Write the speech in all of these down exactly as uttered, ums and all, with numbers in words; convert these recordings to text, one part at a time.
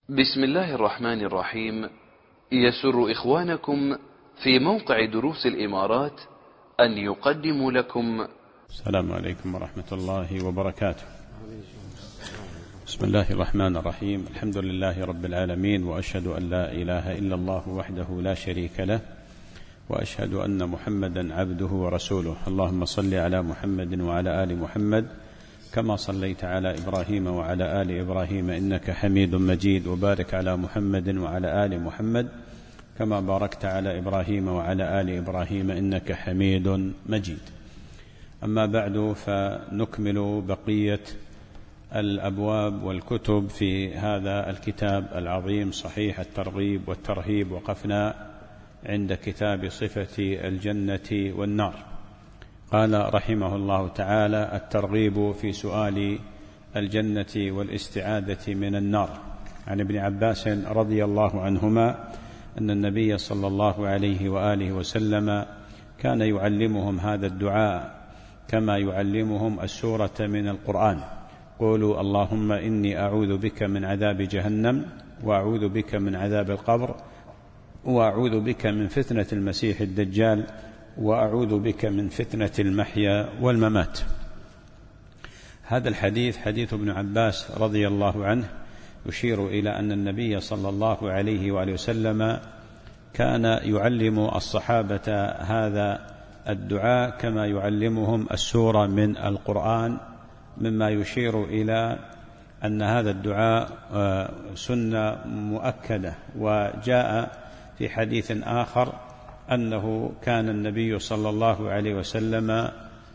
بسم الله الرحمن الرحيم. يسر إخوانكم في موقع دروس الإمارات أن يقدموا لكم. السلام عليكم ورحمة الله وبركاته. بسم الله الرحمن الرحيم. الحمد لله رب العالمين، وأشهد أن لا إله إلا الله وحده لا شريك له، وأشهد أن محمدا عبده ورسوله. اللهم صل على محمد وعلى آل محمد كما صليت على إبراهيم وعلى آل إبراهيم إنك حميد مجيد، وبارك على محمد وعلى آل محمد كما باركت على إبراهيم وعلى آل إبراهيم إنك حميد مجيد. أما بعد، فنكمل بقية الأبواب والكتب في هذا الكتاب العظيم صحيح الترغيب والترهيب. وقفنا عند كتاب صفة الجنة والنار. قال رحمه الله تعالى: الترغيب في سؤال الجنة والاستعاذة من النار. عن ابن عباس رضي الله عنهما أن النبي صلى الله عليه وآله وسلم كان يعلمهم هذا الدعاء كما يعلمهم السورة من القرآن: قولوا اللهم إني أعوذ بك من عذاب جهنم، وأعوذ بك من عذاب القبر، وأعوذ بك من فتنة المسيح الدجال، وأعوذ بك من فتنة المحيا والممات. هذا الحديث حديث ابن عباس رضي الله عنه يشير إلى أن النبي صلى الله عليه وآله وسلم كان يعلم الصحابة هذا الدعاء كما يعلمهم السورة من القرآن، مما يشير إلى أن هذا الدعاء سنة مؤكدة. وجاء في حديث آخر أنه كان النبي صلى الله عليه وسلم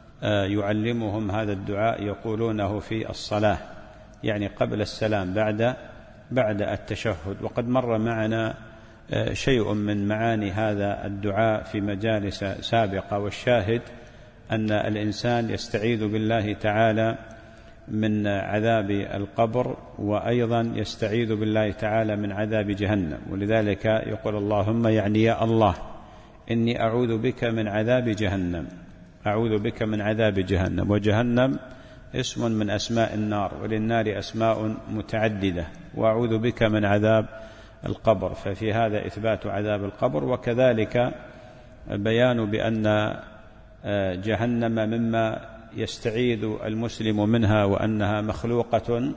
يعلمهم هذا الدعاء يقولونه في الصلاة، يعني قبل السلام، بعد بعد التشهد. وقد مر معنا شيء من معاني هذا الدعاء في مجالس سابقة، والشاهد أن الإنسان يستعيذ بالله تعالى من عذاب القبر، وأيضا يستعيذ بالله تعالى من عذاب جهنم. ولذلك يقول اللهم، يعني يا الله إني أعوذ بك من عذاب جهنم، أعوذ بك من عذاب جهنم. وجهنم اسم من أسماء النار، وللنار أسماء متعددة. وأعوذ بك من عذاب القبر، ففي هذا إثبات عذاب القبر، وكذلك بيان بأن جهنم مما يستعيذ المسلم منها، وأنها مخلوقة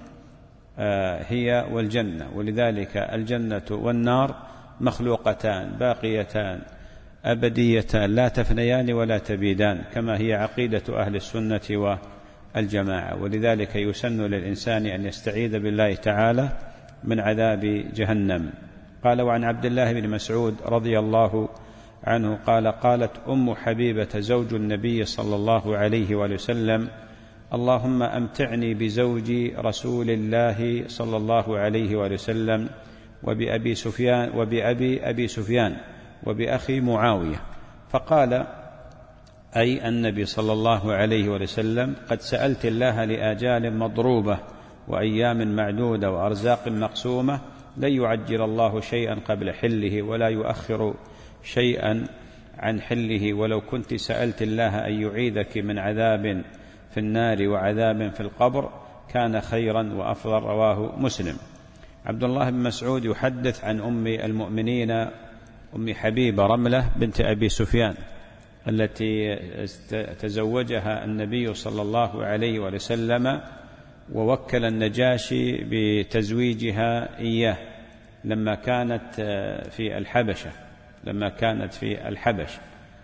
هي والجنة. ولذلك الجنة والنار مخلوقتان باقيتان أبديتان لا تفنيان ولا تبيدان، كما هي عقيدة أهل السنة والجماعة. ولذلك يسن للإنسان أن يستعيذ بالله تعالى من عذاب جهنم. قال: وعن عبد الله بن مسعود رضي الله عنه قال: قالت أم حبيبة زوج النبي صلى الله عليه وآله وسلم: اللهم أمتعني بزوج رسول الله صلى الله عليه وآله وسلم، وبأبي سفيان وبأبي أبي سفيان وبأخي معاوية. فقال أي النبي صلى الله عليه وسلم: قد سألت الله لآجال مضروبة وأيام معدودة وأرزاق مقسومة، لن يعجل الله شيئا قبل حله ولا يؤخر شيئا عن حله، ولو كنت سألت الله أن يعيذك من عذاب في النار وعذاب في القبر كان خيرا وأفضل. رواه مسلم. عبد الله بن مسعود يحدث عن أم المؤمنين أم حبيبة رملة بنت أبي سفيان، التي تزوجها النبي صلى الله عليه وسلم، ووكل النجاشي بتزويجها إياه لما كانت في الحبشة لما كانت في الحبشة.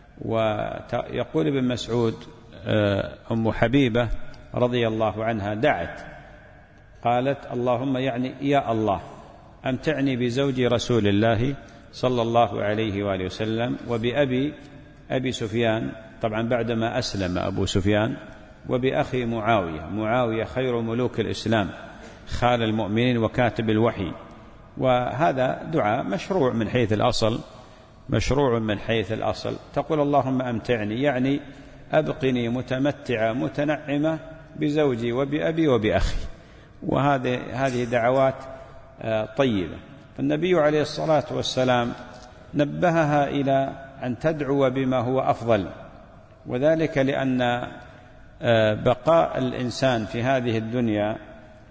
ويقول ابن مسعود: أم حبيبة رضي الله عنها دعت، قالت: اللهم، يعني يا الله، أمتعني بزوج رسول الله صلى الله عليه وآله وسلم، وبأبي أبي سفيان، طبعا بعدما أسلم أبو سفيان، وبأخي معاوية. معاوية خير ملوك الإسلام، خال المؤمنين وكاتب الوحي. وهذا دعاء مشروع من حيث الأصل مشروع من حيث الأصل تقول اللهم أمتعني، يعني أبقني متمتعة متنعمة بزوجي وبأبي وبأخي. وهذه هذه دعوات طيبة. فالنبي عليه الصلاة والسلام نبهها إلى أن تدعو بما هو أفضل، وذلك لأن بقاء الإنسان في هذه الدنيا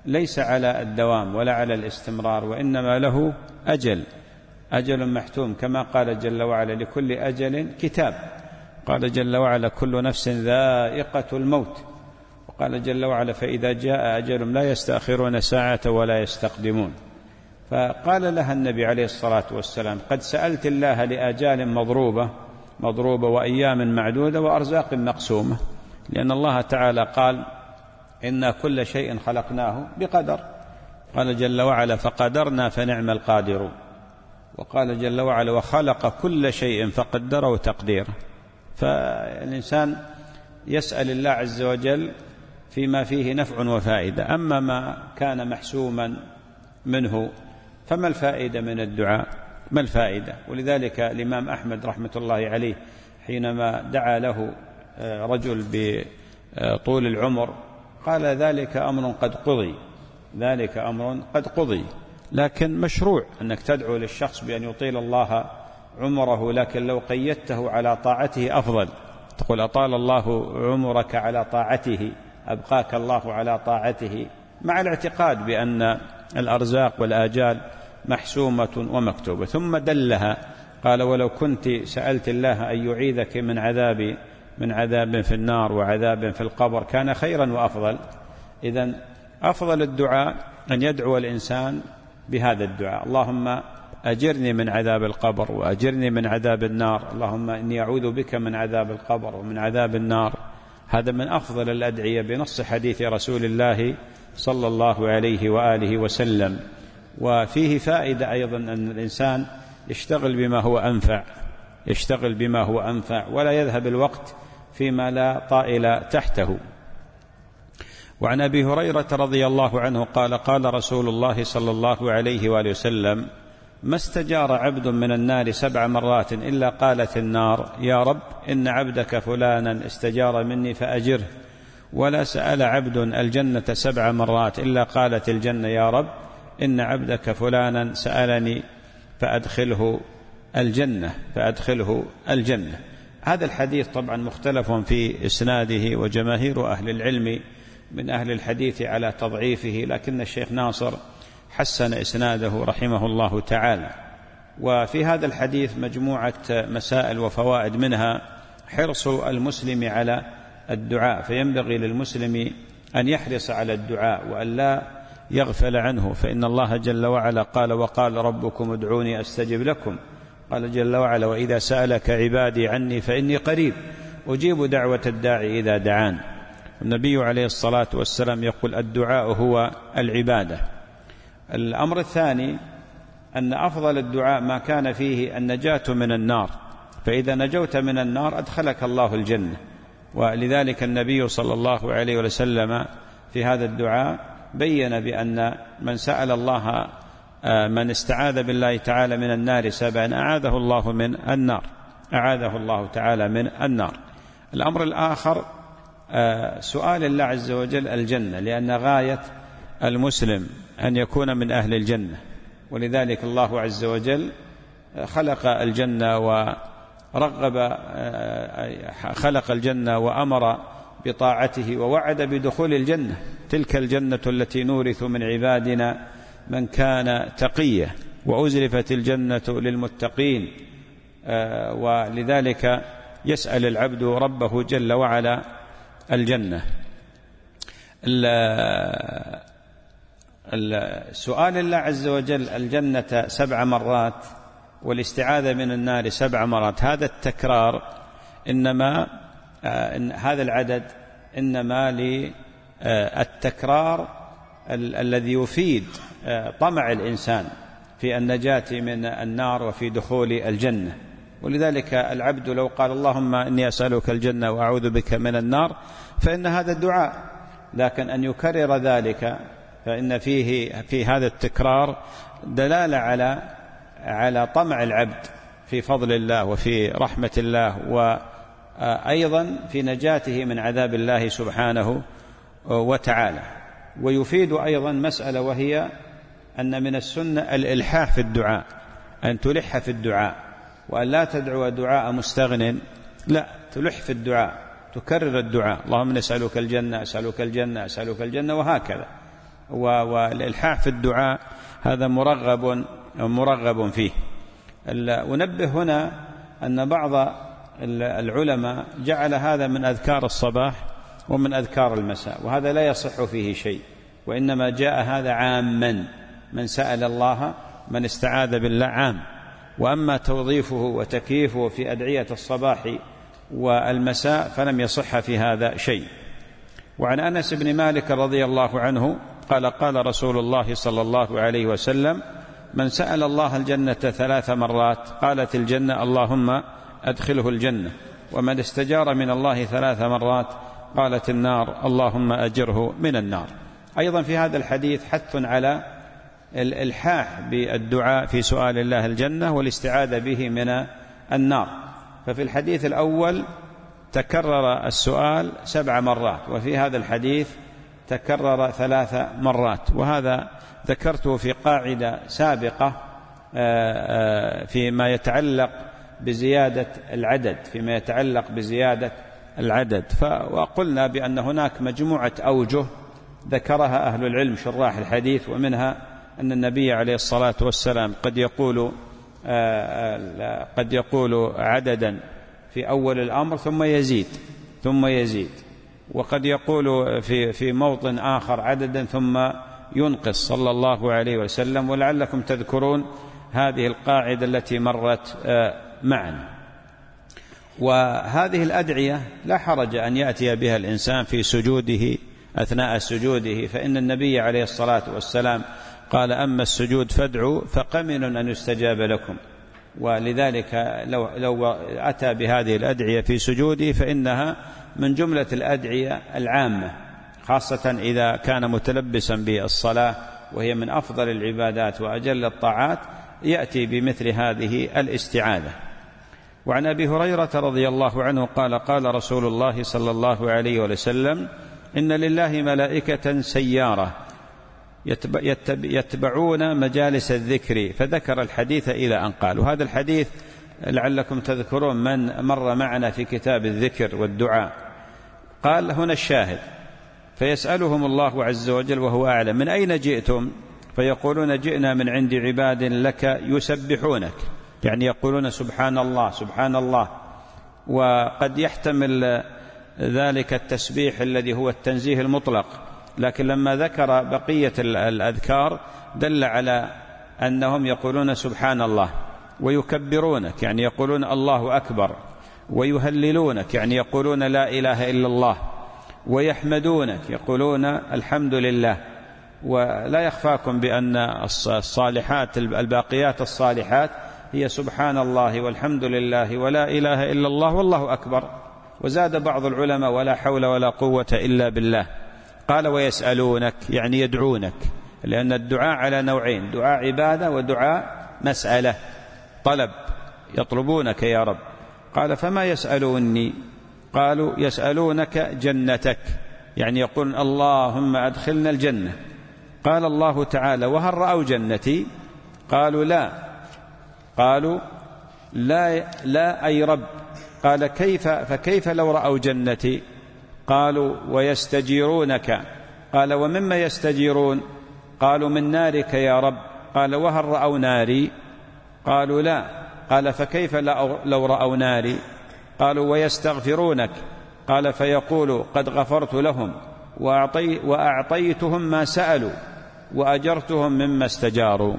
ليس على الدوام ولا على الاستمرار، وإنما له أجل، أجل محتوم، كما قال جل وعلا: لكل أجل كتاب. قال جل وعلا: كل نفس ذائقة الموت. وقال جل وعلا: فإذا جاء أجل لا يستأخرون ساعة ولا يستقدمون. فقال لها النبي عليه الصلاة والسلام: قد سألت الله لآجال مضروبة مضروبة وأيام معدودة وأرزاق مقسومة، لأن الله تعالى قال: إنا كل شيء خلقناه بقدر. قال جل وعلا: فقدرنا فنعم القادرون. وقال جل وعلا: وخلق كل شيء فقدره تقديره. فالإنسان يسأل الله عز وجل فيما فيه نفع وفائدة. أما ما كان محسوما منه فما الفائدة من الدعاء؟ ما الفائدة؟ ولذلك الإمام أحمد رحمة الله عليه حينما دعا له رجل بطول العمر قال: ذلك أمر قد قضي، ذلك أمر قد قضي. لكن مشروع أنك تدعو للشخص بأن يطيل الله عمره، لكن لو قيدته على طاعته أفضل. تقول: أطال الله عمرك على طاعته، أبقاك الله على طاعته، مع الاعتقاد بأن الأرزاق والآجال محسومة ومكتوبة. ثم دلها قال: ولو كنت سألت الله أن يعيذك من عذاب من عذاب في النار وعذاب في القبر كان خيرا وأفضل. إذن أفضل الدعاء أن يدعو الإنسان بهذا الدعاء: اللهم أجرني من عذاب القبر وأجرني من عذاب النار، اللهم إني أعوذ بك من عذاب القبر ومن عذاب النار. هذا من أفضل الأدعية بنص حديث رسول الله صلى الله عليه وآله وسلم. وفيه فائدة أيضا أن الإنسان يشتغل بما هو أنفع، يشتغل بما هو أنفع ولا يذهب الوقت فيما لا طائل تحته. وعن أبي هريرة رضي الله عنه قال: قال رسول الله صلى الله عليه وآله وسلم: ما استجار عبد من النار سبع مرات إلا قالت النار: يا رب إن عبدك فلانا استجار مني فأجره. ولا سأل عبد الجنة سبع مرات إلا قالت الجنة: يا رب إن عبدك فلانا سألني فأدخله الجنة فأدخله الجنة. هذا الحديث طبعا مختلف في إسناده، وجماهير أهل العلم من أهل الحديث على تضعيفه، لكن الشيخ ناصر حسن إسناده رحمه الله تعالى. وفي هذا الحديث مجموعة مسائل وفوائد، منها حرص المسلم على الدعاء، فينبغي للمسلم أن يحرص على الدعاء وأن لا يغفل عنه، فإن الله جل وعلا قال: وقال ربكم ادعوني أستجب لكم. قال جل وعلا: وإذا سألك عبادي عني فإني قريب أجيب دعوة الداعي إذا دعان. النبي عليه الصلاة والسلام يقول: الدعاء هو العبادة. الأمر الثاني أن أفضل الدعاء ما كان فيه النجاة من النار، فإذا نجوت من النار أدخلك الله الجنة. ولذلك النبي صلى الله عليه وسلم في هذا الدعاء بين بأن من سأل الله من استعاذ بالله تعالى من النار سبعا أعاذه الله من النار، أعاذه الله تعالى من النار. الأمر الآخر سؤال الله عز وجل الجنة، لأن غاية المسلم أن يكون من أهل الجنة، ولذلك الله عز وجل خلق الجنة ورغب خلق الجنة وأمر بطاعته ووعد بدخول الجنة: تلك الجنة التي نورث من عبادنا من كان تقيا وأزلفت الجنة للمتقين. ولذلك يسأل العبد ربه جل وعلا الجنة. سؤال الله عز وجل الجنة سبع مرات والاستعاذة من النار سبع مرات، هذا التكرار إنما إن هذا العدد إنما للتكرار الذي يفيد طمع الإنسان في النجاة من النار وفي دخول الجنة. ولذلك العبد لو قال: اللهم إني أسألك الجنة وأعوذ بك من النار، فإن هذا الدعاء، لكن أن يكرر ذلك فإن فيه في هذا التكرار دلالة على على طمع العبد في فضل الله وفي رحمة الله، وأيضا في نجاته من عذاب الله سبحانه وتعالى. ويفيد أيضا مسألة، وهي أن من السنة الإلحاح في الدعاء، أن تلح في الدعاء، وأن لا تدعو دعاء مستغن، لا، تلح في الدعاء، تكرر الدعاء: اللهم نسألك الجنة أسألك الجنة أسألك الجنة، وهكذا. والإلحاح في الدعاء هذا مرغب مرغب فيه. ونبه هنا أن بعض العلماء جعل هذا من أذكار الصباح ومن أذكار المساء، وهذا لا يصح فيه شيء، وإنما جاء هذا عاما، من سأل الله من استعاذ بالله عام. وأما توظيفه وتكييفه في أدعية الصباح والمساء فلم يصح في هذا شيء. وعن أنس بن مالك رضي الله عنه قال قال رسول الله صلى الله عليه وسلم: من سأل الله الجنة ثلاث مرات قالت الجنة اللهم أدخله الجنة، ومن استجار من الله ثلاث مرات قالت النار اللهم أجره من النار. أيضا في هذا الحديث حث على الإلحاح بالدعاء في سؤال الله الجنة والاستعاذة به من النار. ففي الحديث الأول تكرر السؤال سبع مرات، وفي هذا الحديث تكرر ثلاث مرات، وهذا ذكرته في قاعدة سابقة فيما يتعلق بزيادة العدد فيما يتعلق بزيادة العدد وقلنا بأن هناك مجموعة أوجه ذكرها أهل العلم شراح الحديث، ومنها أن النبي عليه الصلاة والسلام قد يقول قد يقول عددا في أول الأمر ثم يزيد ثم يزيد وقد يقول في في موطن آخر عددا ثم ينقص صلى الله عليه وسلم. ولعلكم تذكرون هذه القاعدة التي مرت معنا. وهذه الأدعية لا حرج أن يأتي بها الإنسان في سجوده أثناء سجوده، فإن النبي عليه الصلاة والسلام قال: أما السجود فادعوا فقمن أن يستجاب لكم. ولذلك لو, لو أتى بهذه الأدعية في سجوده فإنها من جملة الأدعية العامة، خاصة إذا كان متلبسا بالصلاة وهي من أفضل العبادات وأجل الطاعات، يأتي بمثل هذه الاستعاذة. وعن أبي هريرة رضي الله عنه قال قال رسول الله صلى الله عليه وسلم: إن لله ملائكة سيارة يتبعون مجالس الذكر، فذكر الحديث إلى أن قال. وهذا الحديث لعلكم تذكرون من مر معنا في كتاب الذكر والدعاء. قال هنا الشاهد: فيسألهم الله عز وجل وهو أعلم: من أين جئتم؟ فيقولون: جئنا من عند عباد لك يسبحونك، يعني يقولون سبحان الله سبحان الله. وقد يحتمل ذلك التسبيح الذي هو التنزيه المطلق، لكن لما ذكر بقية الأذكار دل على أنهم يقولون سبحان الله، ويكبرونك يعني يقولون الله أكبر، ويهللونك يعني يقولون لا إله إلا الله، ويحمدونك يقولون الحمد لله. ولا يخفاكم بأن الصالحات الباقيات الصالحات هي سبحان الله والحمد لله ولا إله إلا الله والله أكبر. وزاد بعض العلماء: ولا حول ولا قوة إلا بالله. قال: ويسألونك يعني يدعونك، لأن الدعاء على نوعين: دعاء عبادة ودعاء مسألة، طلب، يطلبونك يا رب. قال: فما يسألوني؟ قالوا: يسألونك جنتك، يعني يقول اللهم أدخلنا الجنة. قال الله تعالى: وهل رأوا جنتي؟ قالوا: لا. قالوا: لا, لا أي رب. قال: كيف فكيف لو رأوا جنتي؟ قالوا: ويستجيرونك. قال: ومما يستجيرون؟ قالوا: من نارك يا رب. قال: وهل رأوا ناري؟ قالوا: لا. قال: فكيف لو رأوا ناري؟ قالوا: ويستغفرونك. قال: فيقول: قد غفرت لهم وأعطي وأعطيتهم ما سألوا وأجرتهم مما استجاروا.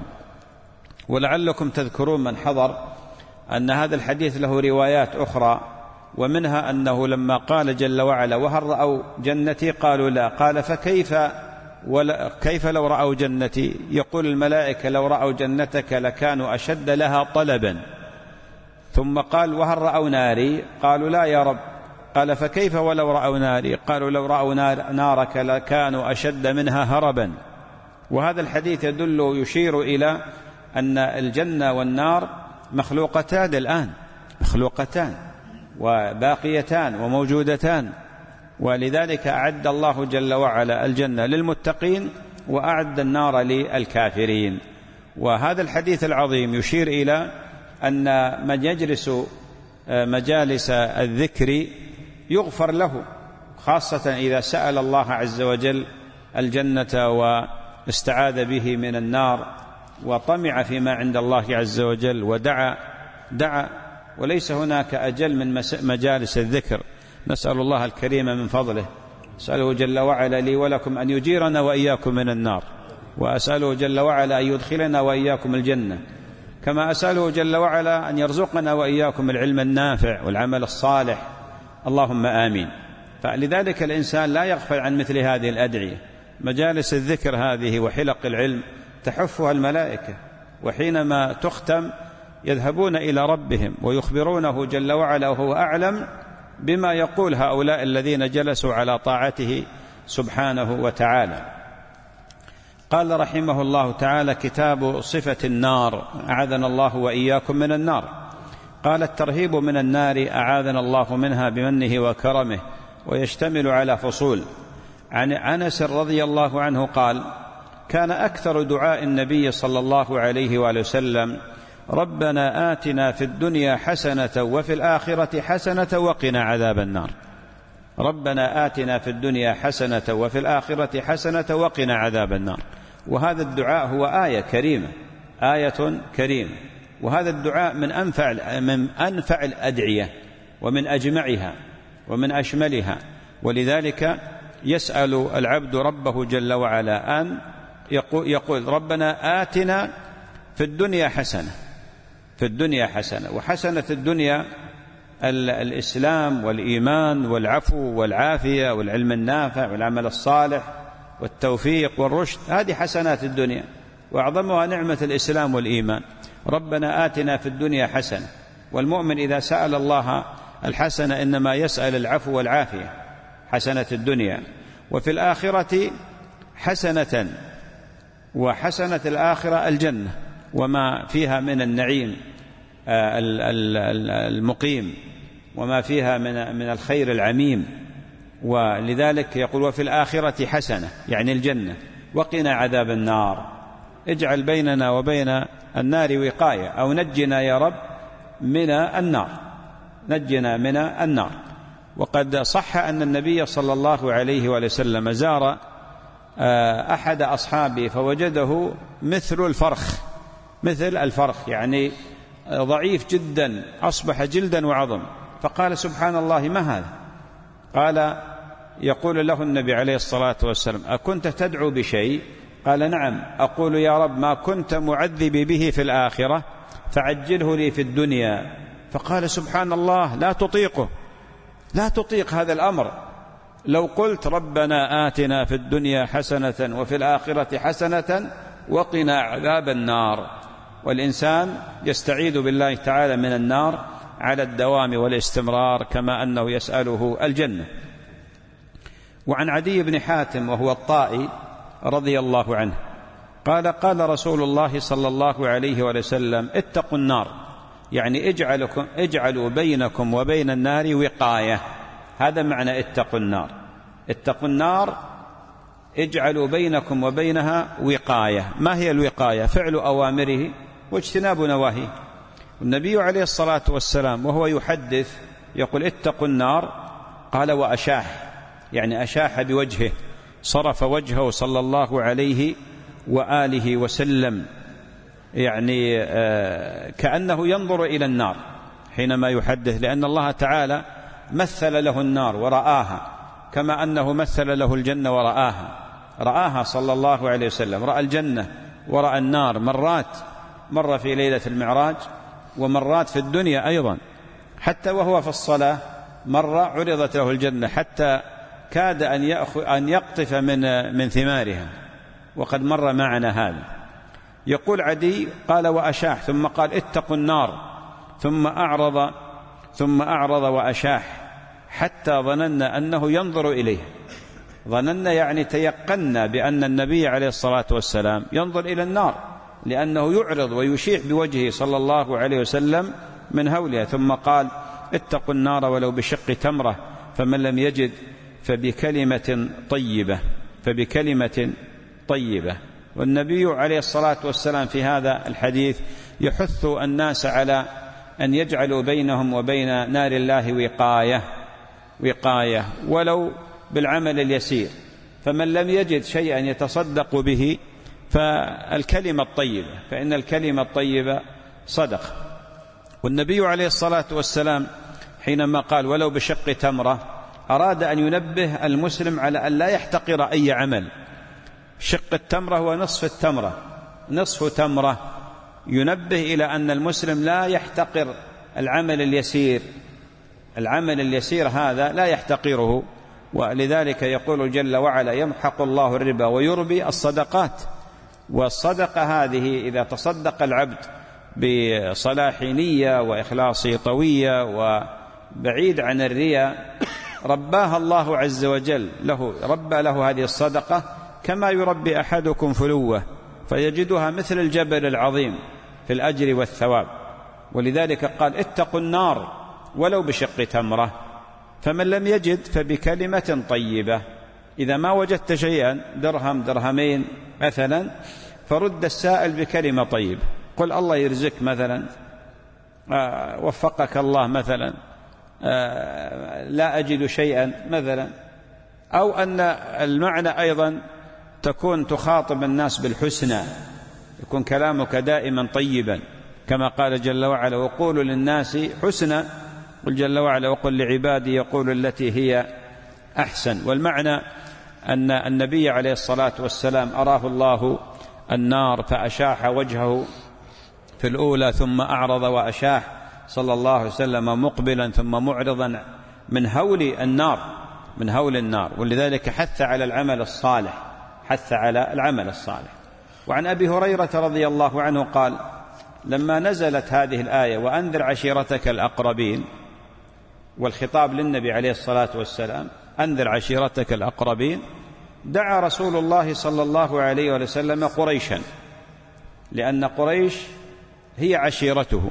ولعلكم تذكرون من حضر أن هذا الحديث له روايات أخرى، ومنها أنه لما قال جل وعلا: وهل رأوا جنتي؟ قالوا: لا. قال: فكيف ولا كيف لو رأوا جنتي؟ يقول الملائكة: لو رأوا جنتك لكانوا أشد لها طلبا. ثم قال: وهل رأوا ناري؟ قالوا: لا يا رب. قال: فكيف ولو رأوا ناري؟ قالوا: لو رأوا نار نارك لكانوا أشد منها هربا. وهذا الحديث يدل يشير إلى أن الجنة والنار مخلوقتان الآن، مخلوقتان وباقيتان وموجودتان، ولذلك أعد الله جل وعلا الجنة للمتقين وأعد النار للكافرين. وهذا الحديث العظيم يشير إلى أن من يجلس مجالس الذكر يغفر له، خاصة إذا سأل الله عز وجل الجنة واستعاذ به من النار وطمع فيما عند الله عز وجل ودعا دعا وليس هناك أجل من مجالس الذكر. نسأل الله الكريم من فضله، أسأله جل وعلا لي ولكم أن يجيرنا وإياكم من النار، وأسأله جل وعلا أن يدخلنا وإياكم الجنة، كما أسأله جل وعلا أن يرزقنا وإياكم العلم النافع والعمل الصالح، اللهم آمين. فلذلك الإنسان لا يغفل عن مثل هذه الأدعية. مجالس الذكر هذه وحلق العلم تحفها الملائكة، وحينما تختم يذهبون إلى ربهم ويخبرونه جل وعلا وهو أعلم بما يقول هؤلاء الذين جلسوا على طاعته سبحانه وتعالى. قال رحمه الله تعالى: كتاب صفة النار، أعاذنا الله وإياكم من النار. قال: الترهيب من النار أعاذنا الله منها بمنه وكرمه، ويشتمل على فصول. عن أنس رضي الله عنه قال: كان أكثر دعاء النبي صلى الله عليه وآله وسلم: ربنا آتنا في الدنيا حسنة وفي الآخرة حسنة وقنا عذاب النار. ربنا آتنا في الدنيا حسنة وفي الآخرة حسنة وقنا عذاب النار. وهذا الدعاء هو آية كريمة، آية كريمة، وهذا الدعاء من أنفع من أنفع الأدعية ومن أجمعها ومن أشملها. ولذلك يسأل العبد ربه جل وعلا أن يقول: ربنا آتنا في الدنيا حسنة، في الدنيا حسنة. وحسنة الدنيا الإسلام والإيمان والعفو والعافية والعلم النافع والعمل الصالح والتوفيق والرشد، هذه حسنات الدنيا، وأعظمها نعمة الإسلام والإيمان. ربنا آتنا في الدنيا حسنة. والمؤمن إذا سأل الله الحسنة إنما يسأل العفو والعافية، حسنة الدنيا. وفي الآخرة حسنة، وحسنة الآخرة الجنة وما فيها من النعيم المقيم وما فيها من من الخير العميم. ولذلك يقول: وفي الآخرة حسنة، يعني الجنة، وقنا عذاب النار. اجعل بيننا وبين النار وقاية، أو نجنا يا رب من النار، نجنا من النار. وقد صح أن النبي صلى الله عليه وسلم زار أحد أصحابه فوجده مثل الفرخ، مثل الفرخ يعني ضعيف جدا، أصبح جلدا وعظم. فقال: سبحان الله، ما هذا؟ قال: يقول له النبي عليه الصلاة والسلام: أكنت تدعو بشيء؟ قال: نعم، أقول يا رب ما كنت معذبي به في الآخرة فعجله لي في الدنيا. فقال: سبحان الله، لا تطيقه، لا تطيق هذا الأمر. لو قلت ربنا آتنا في الدنيا حسنة وفي الآخرة حسنة وقنا عذاب النار. والإنسان يستعيذ بالله تعالى من النار على الدوام والاستمرار، كما أنه يسأله الجنة. وعن عدي بن حاتم وهو الطائي رضي الله عنه قال: قال رسول الله صلى الله عليه وسلم: اتقوا النار، يعني اجعلكم اجعلوا بينكم وبين النار وقاية. هذا معنى اتقوا النار. اتقوا النار، اجعلوا بينكم وبينها وقاية. ما هي الوقاية؟ فعل أوامره واجتناب نواهيه. النبي عليه الصلاة والسلام وهو يحدث يقول: اتقوا النار، قال: وأشاح، يعني أشاح بوجهه، صرف وجهه صلى الله عليه وآله وسلم، يعني كأنه ينظر إلى النار حينما يحدث، لأن الله تعالى مثل له النار ورآها، كما أنه مثل له الجنة ورآها. رآها صلى الله عليه وسلم، رأى الجنة ورأى النار مرات، مر في ليلة المعراج ومرات في الدنيا أيضا، حتى وهو في الصلاة مرة عرضت له الجنة حتى كاد أن يأخذ أن يقطف من من ثمارها، وقد مر معنا هذا. يقول عدي: قال: وأشاح، ثم قال: اتقوا النار، ثم أعرض ثم أعرض وأشاح حتى ظننا أنه ينظر إليه. ظننا يعني تيقنا بأن النبي عليه الصلاة والسلام ينظر إلى النار، لأنه يعرض ويشيح بوجهه صلى الله عليه وسلم من هولها. ثم قال: اتقوا النار ولو بشق تمرة، فمن لم يجد فبكلمة طيبة، فبكلمة طيبة. والنبي عليه الصلاة والسلام في هذا الحديث يحث الناس على أن يجعلوا بينهم وبين نار الله وقاية، وقاية ولو بالعمل اليسير. فمن لم يجد شيئا يتصدق به فالكلمة الطيبة، فإن الكلمة الطيبة صدقة. والنبي عليه الصلاة والسلام حينما قال ولو بشق تمرة أراد أن ينبه المسلم على أن لا يحتقر أي عمل. شق التمرة هو نصف التمرة، نصف تمرة، ينبه إلى أن المسلم لا يحتقر العمل اليسير، العمل اليسير هذا لا يحتقره. ولذلك يقول جل وعلا يمحق الله الربا ويربي الصدقات. والصدقة هذه إذا تصدق العبد بصلاح نية وإخلاص طوية وبعيد عن الرياء رباها الله عز وجل له، ربى له هذه الصدقة كما يربي أحدكم فلوة فيجدها مثل الجبل العظيم في الأجر والثواب. ولذلك قال اتقوا النار ولو بشق تمرة. فمن لم يجد فبكلمة طيبة. إذا ما وجدت شيئا درهم درهمين مثلا فرد السائل بكلمة طيبة، قل الله يرزق مثلا، آه وفقك الله مثلا، آه لا أجد شيئا مثلا. أو أن المعنى أيضا تكون تخاطب الناس بالحسنى، يكون كلامك دائما طيبا كما قال جل وعلا وقولوا للناس حسنى، قل جل وعلا وقل لعبادي يقول التي هي أحسن. والمعنى أن النبي عليه الصلاة والسلام أراه الله النار فأشاح وجهه في الأولى ثم أعرض وأشاح صلى الله عليه وسلم مقبلا ثم معرضا من هول النار، من هول النار. ولذلك حث على العمل الصالح، حث على العمل الصالح. وعن أبي هريرة رضي الله عنه قال لما نزلت هذه الآية وأنذر عشيرتك الأقربين، والخطاب للنبي عليه الصلاة والسلام أنذر عشيرتك الأقربين، دعا رسول الله صلى الله عليه وسلم قريشا، لأن قريش هي عشيرته،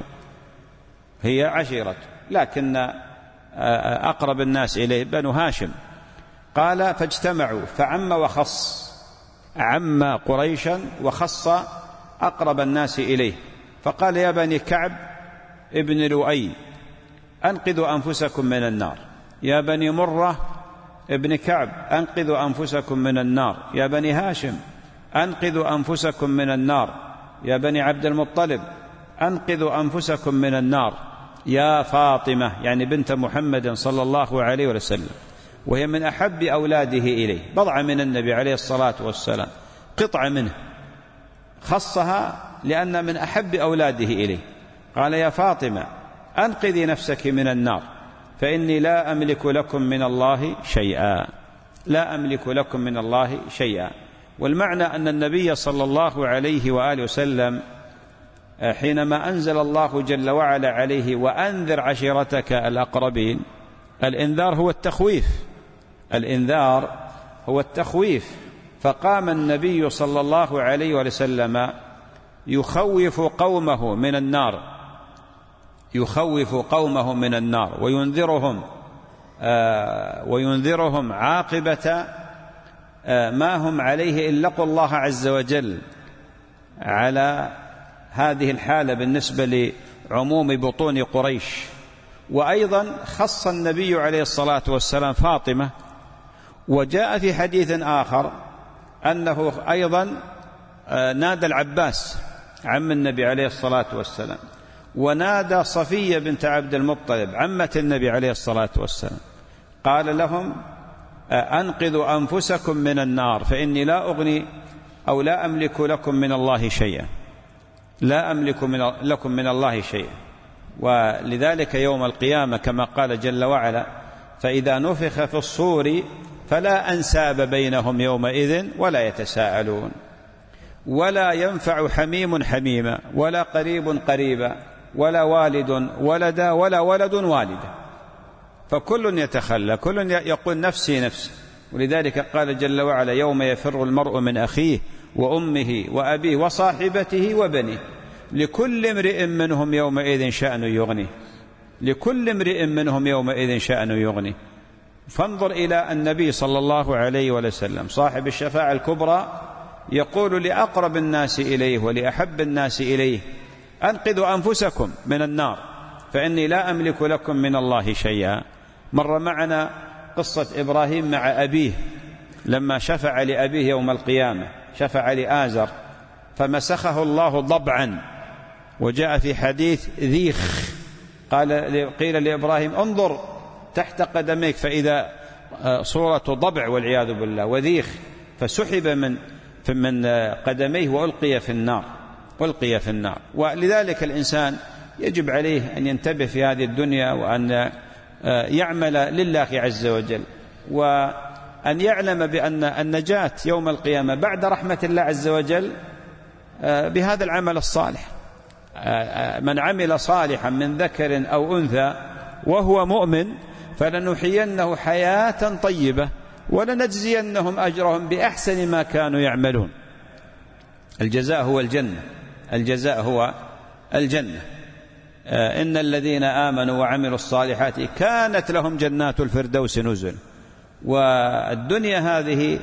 هي عشيرته، لكن أقرب الناس إليه بنو هاشم. قال فاجتمعوا فعم وخص، عم قريشا وخص أقرب الناس إليه، فقال يا بني كعب ابن لؤي أنقذوا أنفسكم من النار، يا بني مرة ابن كعب أنقذوا أنفسكم من النار، يا بني هاشم أنقذوا أنفسكم من النار، يا بني عبد المطلب أنقذوا أنفسكم من النار، يا فاطمة يعني بنت محمد صلى الله عليه وسلم، وهي من أحب أولاده إليه، بضعة من النبي عليه الصلاة والسلام، قطعة منه، خصها لأن من أحب أولاده إليه. قال يا فاطمة أنقذي نفسك من النار فإني لا أملك لكم من الله شيئا، لا أملك لكم من الله شيئا. والمعنى أن النبي صلى الله عليه وآله وسلم حينما أنزل الله جل وعلا عليه وأنذر عشيرتك الأقربين، الإنذار هو التخويف، الإنذار هو التخويف. فقام النبي صلى الله عليه وسلم يخوف قومه من النار، يخوف قومه من النار وينذرهم آه وينذرهم عاقبة آه ما هم عليه إن لقوا الله عز وجل على هذه الحالة بالنسبة لعموم بطون قريش. وأيضا خص النبي عليه الصلاة والسلام فاطمة. وجاء في حديث آخر أنه أيضا نادى العباس عم النبي عليه الصلاة والسلام، ونادى صفية بنت عبد المطلب عمة النبي عليه الصلاة والسلام، قال لهم أنقذوا أنفسكم من النار فإني لا أغني أو لا أملك لكم من الله شيئا، لا أملك من لكم من الله شيئا. ولذلك يوم القيامة كما قال جل وعلا فإذا نفخ في الصور فلا أنساب بينهم يومئذ ولا يتساءلون، ولا ينفع حميم حميما ولا قريب قريبا ولا والد ولدا ولا ولد والدا، فكل يتخلى، كل يقول نفسي نفسي. ولذلك قال جل وعلا يوم يفر المرء من أخيه وأمه وأبيه وصاحبته وبنيه لكل امرئ منهم يومئذ شأن يغنيه، لكل امرئ منهم يومئذ شأن يغنيه. فانظر إلى النبي صلى الله عليه وسلم صاحب الشفاعة الكبرى يقول لأقرب الناس إليه ولأحب الناس إليه أنقذوا أنفسكم من النار فإني لا أملك لكم من الله شيئا. مر معنا قصة إبراهيم مع أبيه لما شفع لأبيه يوم القيامة، شفع لآزر فمسخه الله ضبعا. وجاء في حديث ذيخ قال قيل لإبراهيم انظر تحت قدميك فإذا صورة ضبع والعياذ بالله، وذيخ، فسحب من من قدميه وألقي في النار ألقي في النار. ولذلك الإنسان يجب عليه أن ينتبه في هذه الدنيا، وأن يعمل لله عز وجل، وأن يعلم بأن النجاة يوم القيامة بعد رحمة الله عز وجل بهذا العمل الصالح. من عمل صالحا من ذكر أو أنثى وهو مؤمن فلنحيينه حياة طيبة ولنجزينهم أجرهم بأحسن ما كانوا يعملون. الجزاء هو الجنة، الجزاء هو الجنة. إن الذين آمنوا وعملوا الصالحات كانت لهم جنات الفردوس نزلا. والدنيا هذه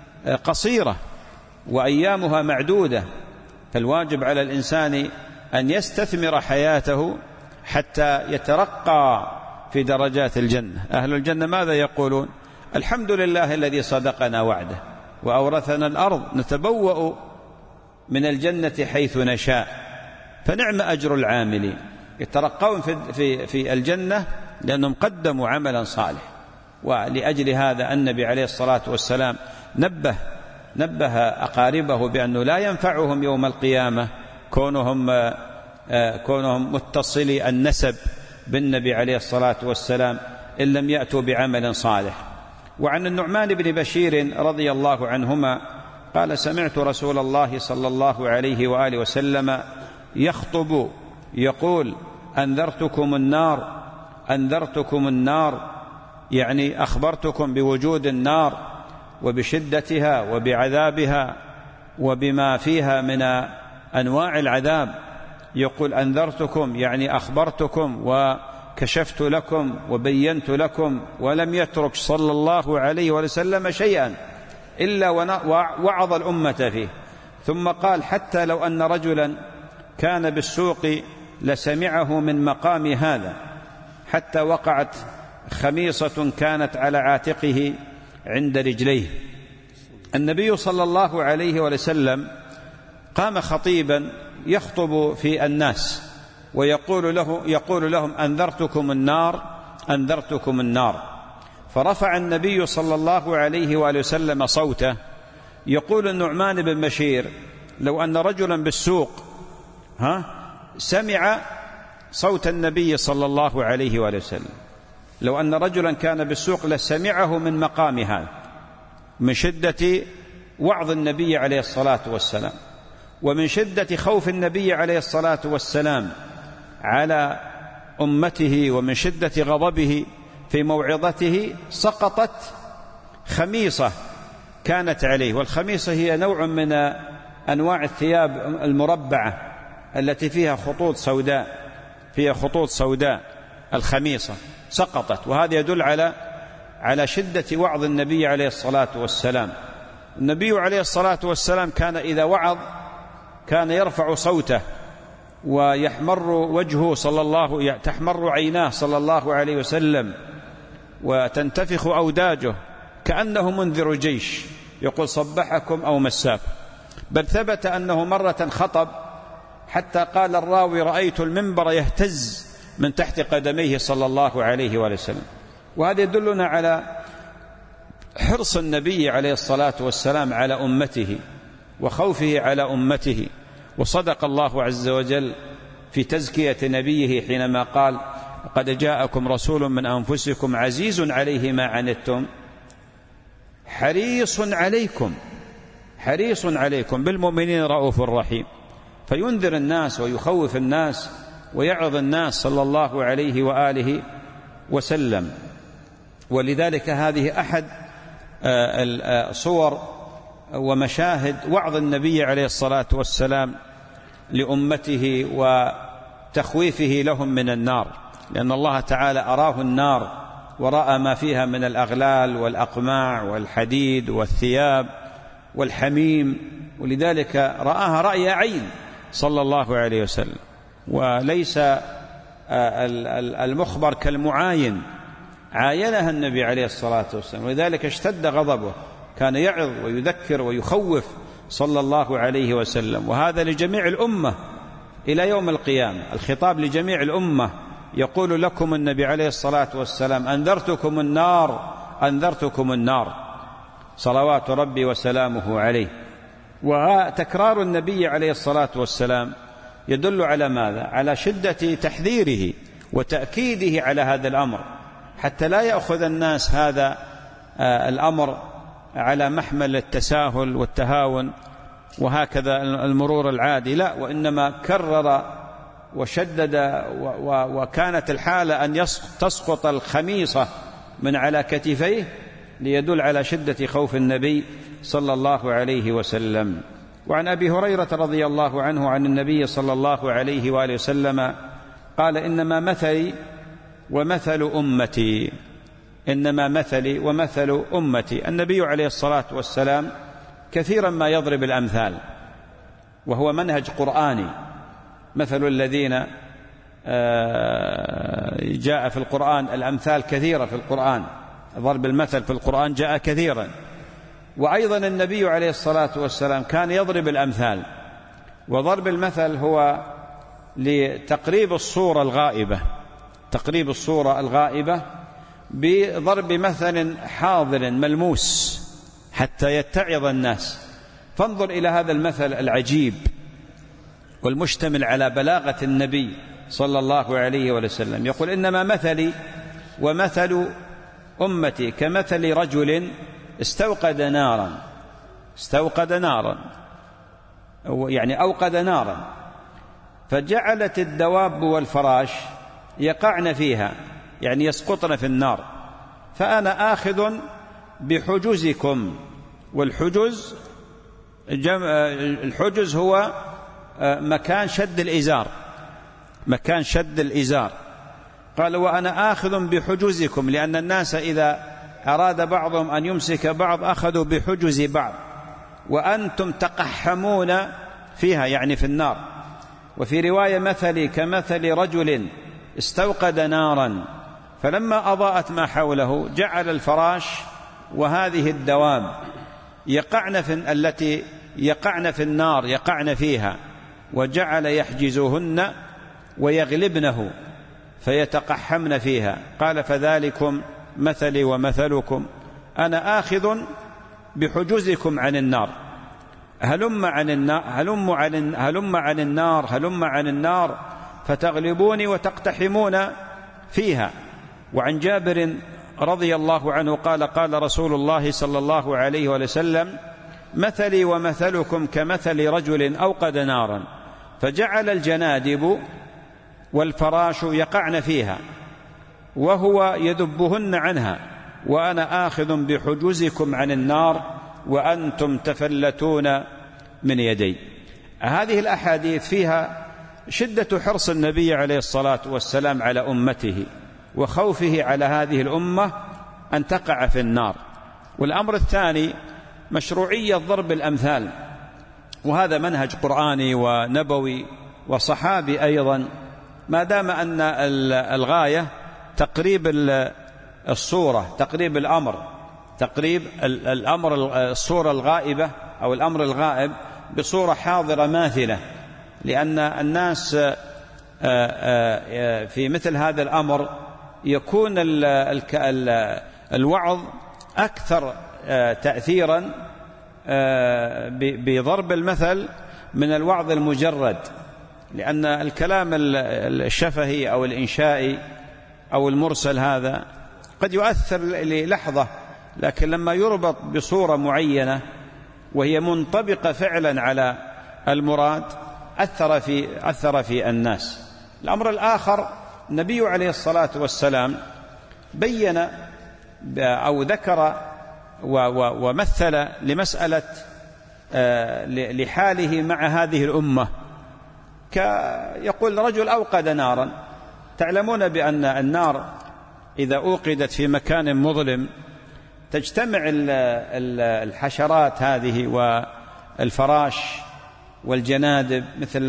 قصيرة وأيامها معدودة، فالواجب على الإنسان أن يستثمر حياته حتى يترقى في درجات الجنة. أهل الجنة ماذا يقولون؟ الحمد لله الذي صدقنا وعده وأورثنا الأرض نتبوأ من الجنة حيث نشاء فنعم أجر العاملين. يترقون في, في, في الجنة لأنهم قدموا عملا صالح. ولأجل هذا النبي عليه الصلاة والسلام نبه نبه أقاربه بأنه لا ينفعهم يوم القيامة كونهم كونهم متصلي النسب بالنبي عليه الصلاة والسلام إن لم يأتوا بعمل صالح. وعن النعمان بن بشير رضي الله عنهما قال سمعت رسول الله صلى الله عليه وآله وسلم يخطب يقول أنذرتكم النار أنذرتكم النار يعني أخبرتكم بوجود النار وبشدتها وبعذابها وبما فيها من أنواع العذاب. يقول أنذرتكم يعني أخبرتكم وكشفت لكم وبينت لكم، ولم يترك صلى الله عليه وسلم شيئا إلا وعظ الأمة فيه. ثم قال حتى لو أن رجلا كان بالسوق لسمعه من مقام هذا، حتى وقعت خميصة كانت على عاتقه عند رجليه. النبي صلى الله عليه وسلم قام خطيبا يخطب في الناس ويقول له يقول لهم أنذرتكم النار أنذرتكم النار. فرفع النبي صلى الله عليه وآله وسلم صوته. يقول النعمان بن بشير لو أن رجلا بالسوق ها سمع صوت النبي صلى الله عليه وآله وسلم، لو أن رجلا كان بالسوق لسمعه من مقام هذا، من شدة وعظ النبي عليه الصلاة والسلام ومن شدة خوف النبي عليه الصلاة والسلام على أمته ومن شدة غضبه في موعظته، سقطت خميصة كانت عليه. والخميصة هي نوع من أنواع الثياب المربعة التي فيها خطوط سوداء فيها خطوط سوداء الخميصة سقطت. وهذا يدل على على شدة وعظ النبي عليه الصلاة والسلام. النبي عليه الصلاة والسلام كان إذا وعظ كان يرفع صوته ويحمر وجهه صلى الله تحمر عيناه صلى الله عليه وسلم وتنتفخ أوداجه كأنه منذر جيش يقول صبحكم أو مساكم. بل ثبت أنه مرة خطب حتى قال الراوي رأيت المنبر يهتز من تحت قدميه صلى الله عليه وسلم. وهذا يدلنا على حرص النبي عليه الصلاة والسلام على أمته وخوفه على أمته. وصدق الله عز وجل في تزكية نبيه حينما قال قد جاءكم رسول من أنفسكم عزيز عليه ما عنتم حريص عليكم حريص عليكم بالمؤمنين رؤوف رحيم. فينذر الناس ويخوف الناس ويعظ الناس صلى الله عليه وآله وسلم. ولذلك هذه أحد صور ومشاهد وعظ النبي عليه الصلاة والسلام لأمته وتخويفه لهم من النار، لأن الله تعالى أراه النار ورأى ما فيها من الأغلال والأقماع والحديد والثياب والحميم، ولذلك رآها رأي عين صلى الله عليه وسلم. وليس المخبر كالمعاين، عاينها النبي عليه الصلاة والسلام، ولذلك اشتد غضبه، كان يعظ ويذكر ويخوف صلى الله عليه وسلم. وهذا لجميع الأمة إلى يوم القيامة، الخطاب لجميع الأمة. يقول لكم النبي عليه الصلاة والسلام: أنذرتكم النار أنذرتكم النار، صلوات ربي وسلامه عليه. وتكرار النبي عليه الصلاة والسلام يدل على ماذا؟ على شدة تحذيره وتأكيده على هذا الأمر، حتى لا يأخذ الناس هذا الأمر على محمل التساهل والتهاون وهكذا المرور العادي، لا، وإنما كرر وشدد، وكانت الحالة أن تسقط الخميصة من على كتفيه ليدل على شدة خوف النبي صلى الله عليه وسلم. وعن أبي هريرة رضي الله عنه عن النبي صلى الله عليه وآله وسلم قال: إنما مثلي ومثل أمتي إنما مثلي ومثل أمتي. النبي عليه الصلاة والسلام كثيرا ما يضرب الأمثال، وهو منهج قرآني. مثل الذين جاء في القرآن، الأمثال كثيرة في القرآن، ضرب المثل في القرآن جاء كثيرا. وأيضا النبي عليه الصلاة والسلام كان يضرب الأمثال، وضرب المثل هو لتقريب الصورة الغائبة، تقريب الصورة الغائبة بضرب مثل حاضر ملموس حتى يتعظ الناس. فانظر إلى هذا المثل العجيب والمشتمل على بلاغة النبي صلى الله عليه وسلم. يقول: إنما مثلي ومثل أمتي كمثل رجل استوقد نارا استوقد نارا يعني أوقد نارا، فجعلت الدواب والفراش يقعن فيها، يعني يسقطن في النار، فأنا آخذ بحجزكم. والحجز الحجز هو مكان شد الإزار، مكان شد الإزار. قال: وأنا آخذ بحجزكم، لأن الناس إذا أراد بعضهم أن يمسك بعض أخذوا بحجز بعض، وأنتم تقحمون فيها، يعني في النار. وفي رواية: مثلي كمثل رجل استوقد نارا فلما أضاءت ما حوله جعل الفراش وهذه الدواب يقعن في التي يقعن في النار يقعن فيها، وجعل يحجزهن ويغلبنه فيتقحمن فيها. قال: فذلكم مثلي ومثلكم، أنا آخذ بحجزكم عن النار، هلم عن النار هلم عن هلم عن النار هلم عن النار فتغلبوني وتقتحمون فيها. وعن جابر رضي الله عنه قال: قال رسول الله صلى الله عليه وسلم: مثلي ومثلكم كمثل رجل أوقد نارا فجعل الجنادب والفراش يقعن فيها وهو يذبهن عنها، وأنا آخذ بحجزكم عن النار وأنتم تفلتون من يدي. هذه الأحاديث فيها شدة حرص النبي عليه الصلاة والسلام على أمته وخوفه على هذه الأمة أن تقع في النار. والأمر الثاني مشروعية ضرب الأمثال، وهذا منهج قرآني ونبوي وصحابي أيضا، ما دام أن الغاية تقريب الصورة، تقريب الأمر، تقريب الأمر الصورة الغائبة أو الأمر الغائب بصورة حاضرة ماثلة، لأن الناس في مثل هذا الأمر يكون الوعظ أكثر تأثيرا بضرب المثل من الوعظ المجرد، لأن الكلام الشفهي أو الإنشائي أو المرسل هذا قد يؤثر للحظة، لكن لما يربط بصورة معينة وهي منطبقة فعلا على المراد أثر في أثر في الناس. الأمر الآخر، النبي عليه الصلاة والسلام بين أو ذكر ومثل لمسألة لحاله مع هذه الأمة، يقول: رجل أوقد نارا. تعلمون بأن النار إذا أوقدت في مكان مظلم تجتمع الحشرات هذه والفراش والجنادب مثل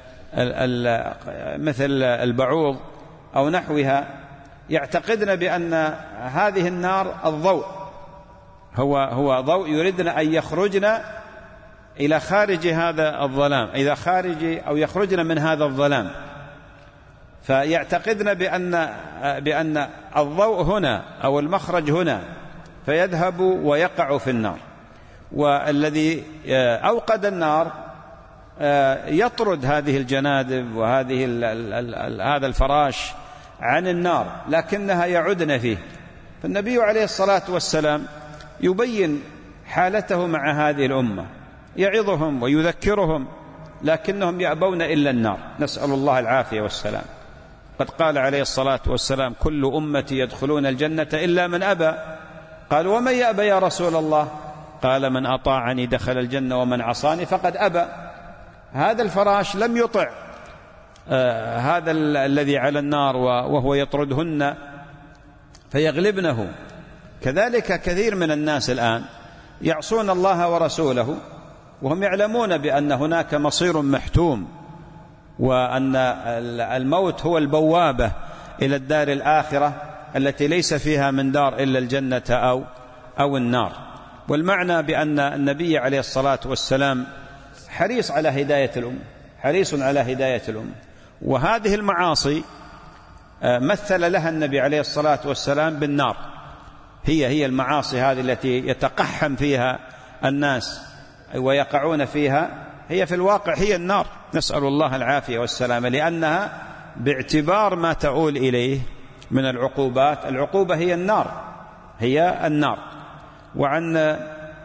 مثل البعوض أو نحوها، يعتقدن بأن هذه النار الضوء، هو هو ضوء، يريدن أن يخرجن إلى خارج هذا الظلام، إذا خارج أو يخرجن من هذا الظلام، فيعتقدن بأن بأن الضوء هنا أو المخرج هنا، فيذهب ويقع في النار. والذي أوقد النار يطرد هذه الجنادب وهذه ال ال ال هذا الفراش عن النار، لكنها يعدن فيه. فالنبي عليه الصلاة والسلام يبين حالته مع هذه الأمة، يعظهم ويذكرهم، لكنهم يأبون إلا النار، نسأل الله العافية والسلام. قد قال عليه الصلاة والسلام: كل أمتي يدخلون الجنة إلا من أبى. قال: ومن يأبى يا رسول الله؟ قال: من أطاعني دخل الجنة ومن عصاني فقد أبى. هذا الفراش لم يطع آه هذا الذي على النار وهو يطردهن فيغلبنه. كذلك كثير من الناس الآن يعصون الله ورسوله وهم يعلمون بأن هناك مصير محتوم، وأن الموت هو البوابة إلى الدار الآخرة التي ليس فيها من دار إلا الجنة أو أو النار. والمعنى بأن النبي عليه الصلاة والسلام حريص على هداية الأمة، حريص على هداية الأمة. وهذه المعاصي مثل لها النبي عليه الصلاة والسلام بالنار، هي هي المعاصي هذه التي يتقحم فيها الناس ويقعون فيها، هي في الواقع هي النار، نسأل الله العافية والسلام، لأنها باعتبار ما تؤول إليه من العقوبات، العقوبة هي النار، هي النار. وعن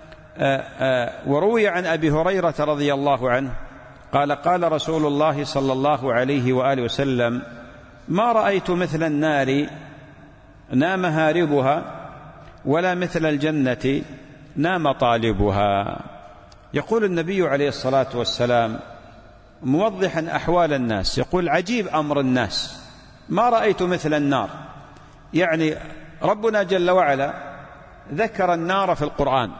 وروي عن أبي هريرة رضي الله عنه قال: قال رسول الله صلى الله عليه وآله وسلم: ما رأيت مثل النار نام هاربها ولا مثل الجنة نام طالبها. يقول النبي عليه الصلاة والسلام موضحا أحوال الناس، يقول: عجيب أمر الناس، ما رأيت مثل النار. يعني ربنا جل وعلا ذكر النار في القرآن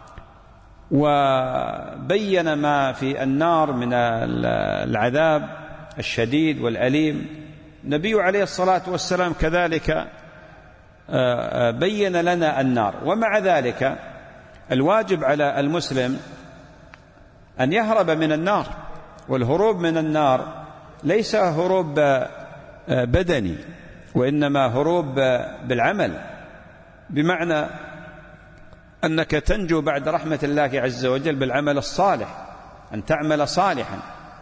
وبين ما في النار من العذاب الشديد والأليم. النبي عليه الصلاة والسلام كذلك بين لنا النار. ومع ذلك الواجب على المسلم أن يهرب من النار، والهروب من النار ليس هروب بدني، وإنما هروب بالعمل، بمعنى أنك تنجو بعد رحمة الله عز وجل بالعمل الصالح، أن تعمل صالحا.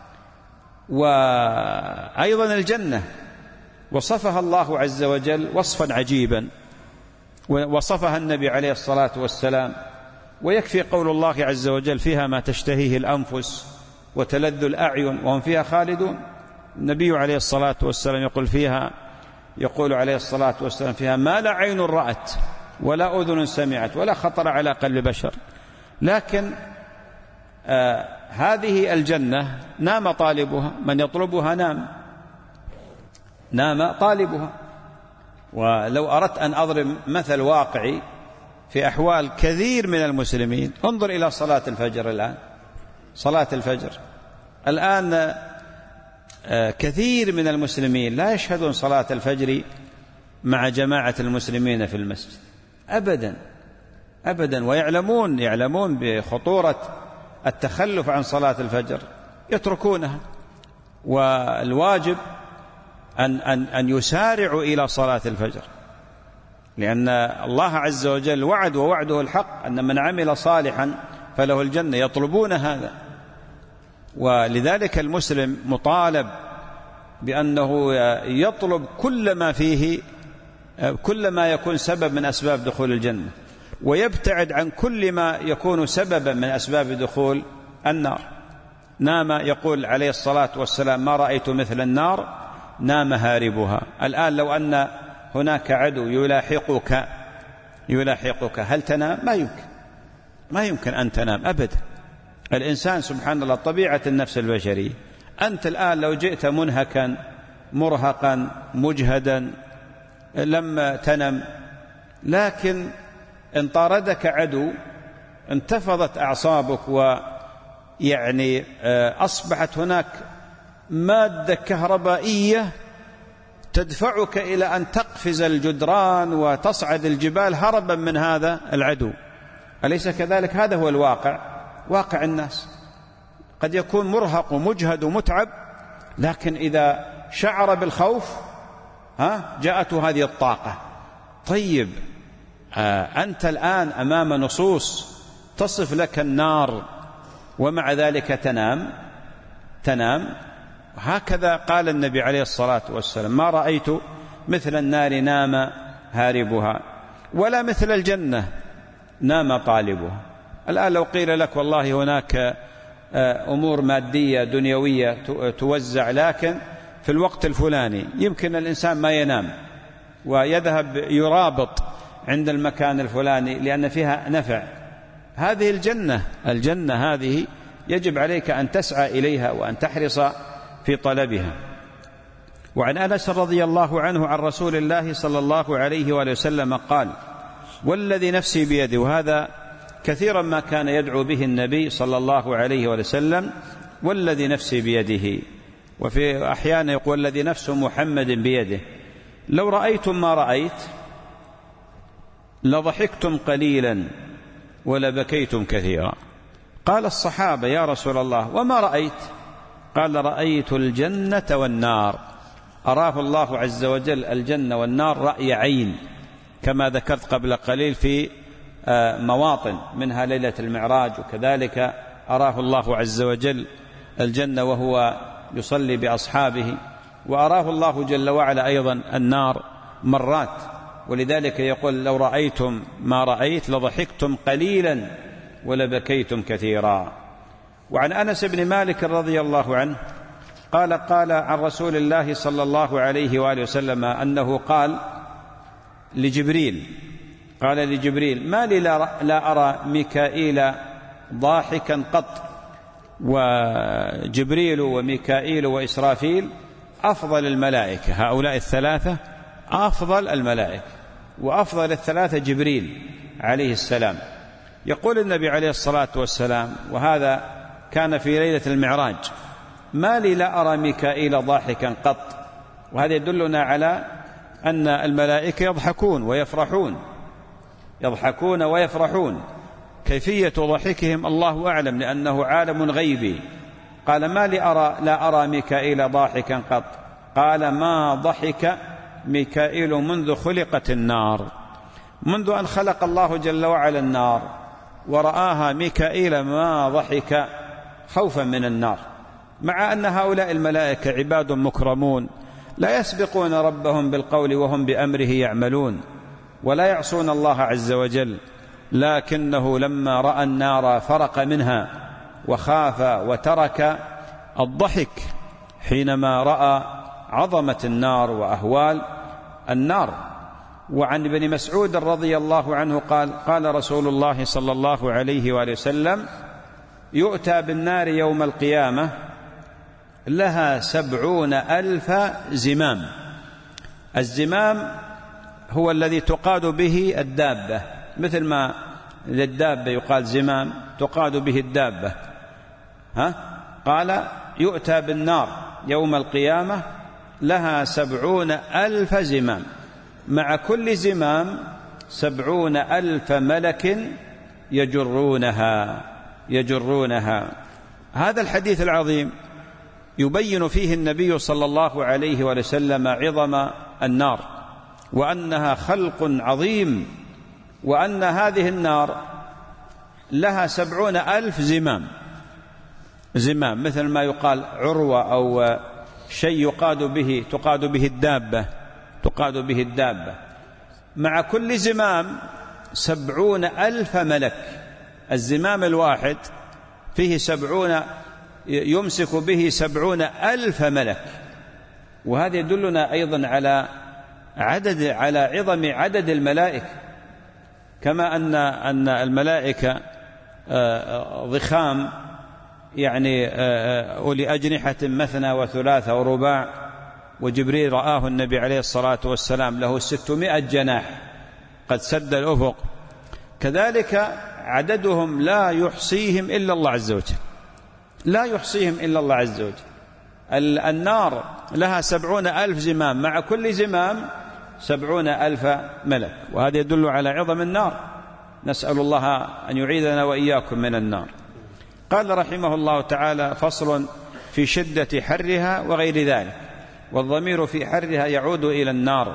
وأيضا الجنة وصفها الله عز وجل وصفا عجيبا، وصفها النبي عليه الصلاة والسلام، ويكفي قول الله عز وجل: فيها ما تشتهيه الأنفس وتلذ الأعين وهم فيها خالدون. النبي عليه الصلاة والسلام يقول فيها يقول عليه الصلاة والسلام: فيها ما لا عين رأت ولا أذن سمعت ولا خطر على قلب بشر. لكن آه هذه الجنة نام طالبها، من يطلبها نام نام طالبها. ولو أردت أن أضرب مثل واقعي في أحوال كثير من المسلمين، انظر إلى صلاة الفجر الآن. صلاة الفجر الآن كثير من المسلمين لا يشهدون صلاة الفجر مع جماعة المسلمين في المسجد أبدا أبدا، ويعلمون يعلمون بخطورة التخلف عن صلاة الفجر، يتركونها. والواجب أن, أن, أن يسارعوا إلى صلاة الفجر، لأن الله عز وجل وعد ووعده الحق، أن من عمل صالحا فله الجنة، يطلبون هذا. ولذلك المسلم مطالب بأنه يطلب كل ما فيه كل ما يكون سبب من أسباب دخول الجنة، ويبتعد عن كل ما يكون سببا من أسباب دخول النار. نام يقول عليه الصلاة والسلام: ما رأيت مثل النار نام هاربها. الآن لو أن هناك عدو يلاحقك يلاحقك هل تنام؟ ما يمكن ما يمكن أن تنام أبدا. الإنسان سبحان الله طبيعة النفس البشرية، أنت الآن لو جئت منهكا مرهقا مجهدا لم تنم، لكن إن طاردك عدو انتفضت أعصابك، ويعني أصبحت هناك مادة كهربائية تدفعك إلى أن تقفز الجدران وتصعد الجبال هربا من هذا العدو. أليس كذلك؟ هذا هو الواقع، واقع الناس. قد يكون مرهق ومجهد ومتعب، لكن إذا شعر بالخوف ها جاءته هذه الطاقة. طيب آه أنت الآن أمام نصوص تصف لك النار ومع ذلك تنام تنام هكذا قال النبي عليه الصلاة والسلام: ما رأيت مثل النار نام هاربها ولا مثل الجنة نام طالبها. الآن لو قيل لك والله هناك أمور مادية دنيوية توزع، لكن في الوقت الفلاني يمكن الإنسان ما ينام ويذهب يرابط عند المكان الفلاني لأن فيها نفع، هذه الجنة الجنة هذه يجب عليك أن تسعى إليها وأن تحرص في طلبها. وعن أنس رضي الله عنه عن رسول الله صلى الله عليه وآله وسلم قال: والذي نفسي بيده، وهذا كثيرا ما كان يدعو به النبي صلى الله عليه وآله وسلم: والذي نفسي بيده، وفي أحيانا يقول: الذي نفس محمد بيده، لو رأيتم ما رأيت لضحكتم قليلا ولبكيتم كثيرا. قال الصحابة: يا رسول الله وما رأيت؟ قال: رأيت الجنة والنار. أراه الله عز وجل الجنة والنار رأي عين، كما ذكرت قبل قليل في مواطن منها ليلة المعراج، وكذلك أراه الله عز وجل الجنة وهو يصلي بأصحابه، وأراه الله جل وعلا أيضا النار مرات. ولذلك يقول: لو رأيتم ما رأيت لضحكتم قليلا ولبكيتم كثيرا. وعن أنس بن مالك رضي الله عنه قال: قال عن رسول الله صلى الله عليه وآله وسلم أنه قال لجبريل قال لجبريل: ما لي لا أرى ميكائيل ضاحكا قط. وجبريل وميكائيل وإسرافيل أفضل الملائكة، هؤلاء الثلاثة أفضل الملائكة، وأفضل الثلاثة جبريل عليه السلام. يقول النبي عليه الصلاة والسلام، وهذا كان في ليلة المعراج: ما لي لا أرى ميكائيل ضاحكا قط. وهذا يدلنا على أن الملائكة يضحكون ويفرحون يضحكون ويفرحون كيفية ضحكهم الله أعلم، لأنه عالم غيبي. قال: ما لي أرى لا أرى ميكائيل ضاحكا قط. قال: ما ضحك ميكائيل منذ خلقت النار، منذ أن خلق الله جل وعلا النار ورآها ميكائيل ما ضحك خوفا من النار، مع أن هؤلاء الملائكة عباد مكرمون لا يسبقون ربهم بالقول وهم بأمره يعملون، ولا يعصون الله عز وجل، لكنه لما رأى النار فرق منها وخاف وترك الضحك حينما رأى عظمة النار وأهوال النار. وعن ابن مسعود رضي الله عنه قال: قال رسول الله صلى الله عليه وآله وسلم: يؤتى بالنار يوم القيامة لها سبعون ألف زمام. الزمام هو الذي تقاد به الدابة، مثل ما للدابة يقال زمام تقاد به الدابة. ها؟ قال: يؤتى بالنار يوم القيامة لها سبعون ألف زمام، مع كل زمام سبعون ألف ملك يجرونها يجرونها. هذا الحديث العظيم يبين فيه النبي صلى الله عليه وسلم عظم النار، وأنها خلق عظيم، وأن هذه النار لها سبعون ألف زمام زمام مثل ما يقال عروة أو شيء يقاد به تقاد به الدابة تقاد به الدابة مع كل زمام سبعون ألف ملك. الزمام الواحد فيه سبعون يمسك به سبعون ألف ملك. وهذا يدلنا أيضا على عدد على عظم عدد الملائكة، كما أن أن الملائكة ضخام، يعني أولي أجنحة مثنى وثلاثة ورباع، وجبريل رآه النبي عليه الصلاة والسلام له ستمائة جناح قد سد الأفق. كذلك عددهم لا يحصيهم إلا الله عز وجل، لا يحصيهم إلا الله عز وجل. النار لها سبعون ألف زمام، مع كل زمام سبعون ألف ملك، وهذا يدل على عظم النار. نسأل الله أن يعيذنا وإياكم من النار. قال رحمه الله تعالى: فصل في شدة حرها وغير ذلك، والضمير في حرها يعود إلى النار.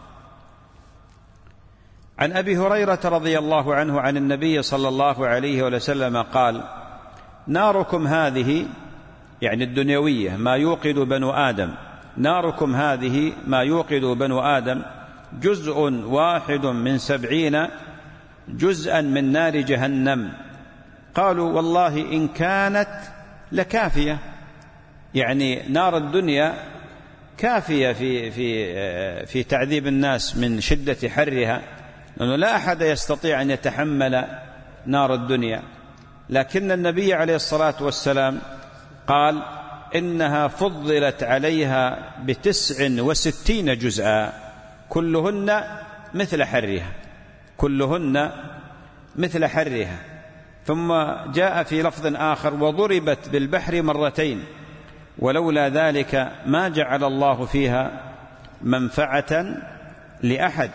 عن أبي هريرة رضي الله عنه عن النبي صلى الله عليه وسلم قال: ناركم هذه، يعني الدنيوية، ما يوقد بنو آدم، ناركم هذه ما يوقد بنو آدم جزء واحد من سبعين جزءا من نار جهنم. قالوا: والله إن كانت لكافية، يعني نار الدنيا كافية في في في تعذيب الناس من شدة حرها، لأنه لا أحد يستطيع أن يتحمل نار الدنيا. لكن النبي عليه الصلاة والسلام قال: إنها فضلت عليها بتسع وستين جزءا، كلهن مثل حرها، كلهن مثل حرها. ثم جاء في لفظ آخر: وضربت بالبحر مرتين، ولولا ذلك ما جعل الله فيها منفعة لأحد.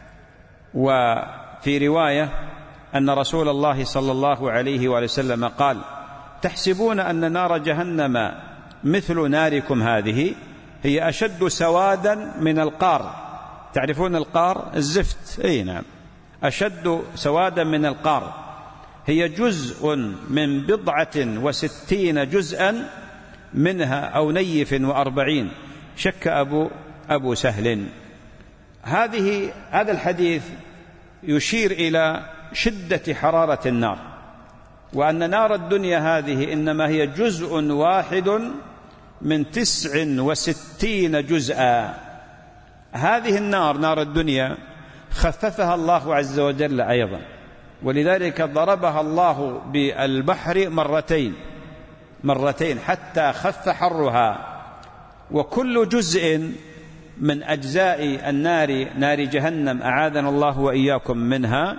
وفي رواية أن رسول الله صلى الله عليه وسلم قال: تحسبون أن نار جهنم مثل ناركم هذه، هي أشد سوادا من القار. تعرفون القار؟ الزفت. أي نعم، أشد سوادا من القار، هي جزء من بضعة وستين جزءا منها، أو نيف وأربعين. شك أبو, أبو سهل. هذه هذا الحديث يشير إلى شدة حرارة النار، وأن نار الدنيا هذه إنما هي جزء واحد من تسع وستين جزءا. هذه النار، نار الدنيا، خففها الله عز وجل أيضا، ولذلك ضربها الله بالبحر مرتين مرتين حتى خف حرها. وكل جزء من أجزاء النار، نار جهنم، أعاذنا الله وإياكم منها،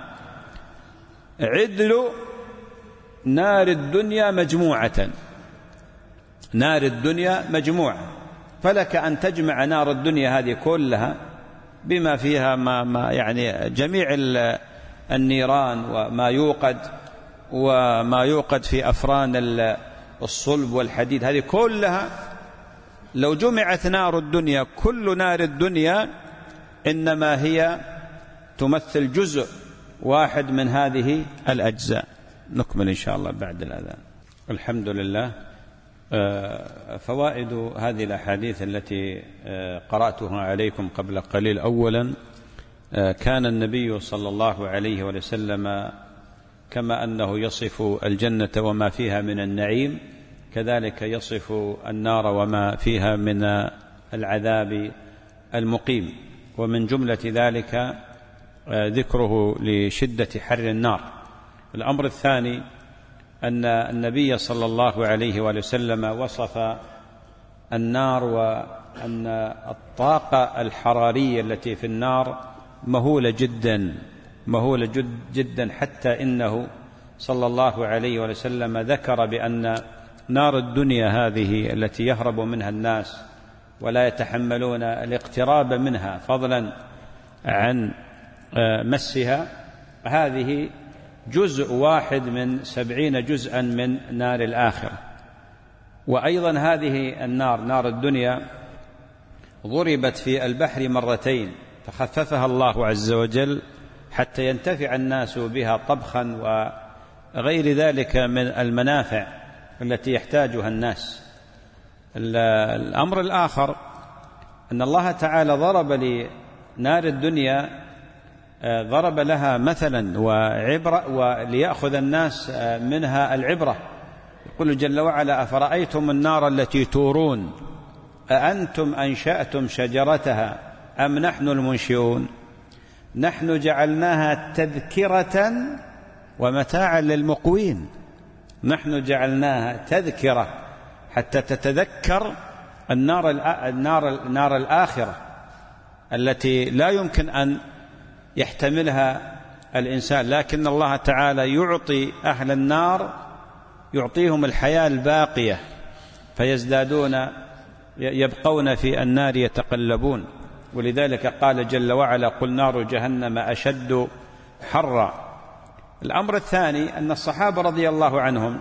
عدل نار الدنيا مجموعة، نار الدنيا مجموعة. فلك أن تجمع نار الدنيا هذه كلها بما فيها ما ما يعني جميع النيران وما يوقد وما يوقد في أفران الصلب والحديد، هذه كلها لو جمعت نار الدنيا، كل نار الدنيا إنما هي تمثل جزء واحد من هذه الأجزاء. نكمل إن شاء الله بعد الأذان. الحمد لله. فوائد هذه الأحاديث التي قرأتها عليكم قبل قليل: أولا، كان النبي صلى الله عليه وسلم كما أنه يصف الجنة وما فيها من النعيم، كذلك يصف النار وما فيها من العذاب المقيم. ومن جملة ذلك ذكره لشدة حر النار. الأمر الثاني أن النبي صلى الله عليه وسلم وصف النار وأن الطاقة الحرارية التي في النار مهولة جدا مهولة جد جدا حتى إنه صلى الله عليه وسلم ذكر بأن نار الدنيا هذه التي يهرب منها الناس ولا يتحملون الاقتراب منها فضلا عن مسها، هذه جزء واحد من سبعين جزءا من نار الآخرة. وأيضا هذه النار، نار الدنيا، ضربت في البحر مرتين فخففها الله عز وجل حتى ينتفع الناس بها طبخا وغير ذلك من المنافع التي يحتاجها الناس. الأمر الآخر أن الله تعالى ضرب لنار الدنيا، ضرب لها مثلا وعبرة وليأخذ الناس منها العبرة. يقول جل وعلا: أفرأيتم النار التي تورون أأنتم أنشأتم شجرتها أم نحن المنشئون نحن جعلناها تذكرة ومتاعا للمقوين. نحن جعلناها تذكرة حتى تتذكر النار النار النار الآخرة التي لا يمكن أن يحتملها الإنسان، لكن الله تعالى يعطي أهل النار، يعطيهم الحياة الباقية فيزدادون، يبقون في النار يتقلبون. ولذلك قال جل وعلا: قل نار جهنم أشد حرا. الأمر الثاني أن الصحابة رضي الله عنهم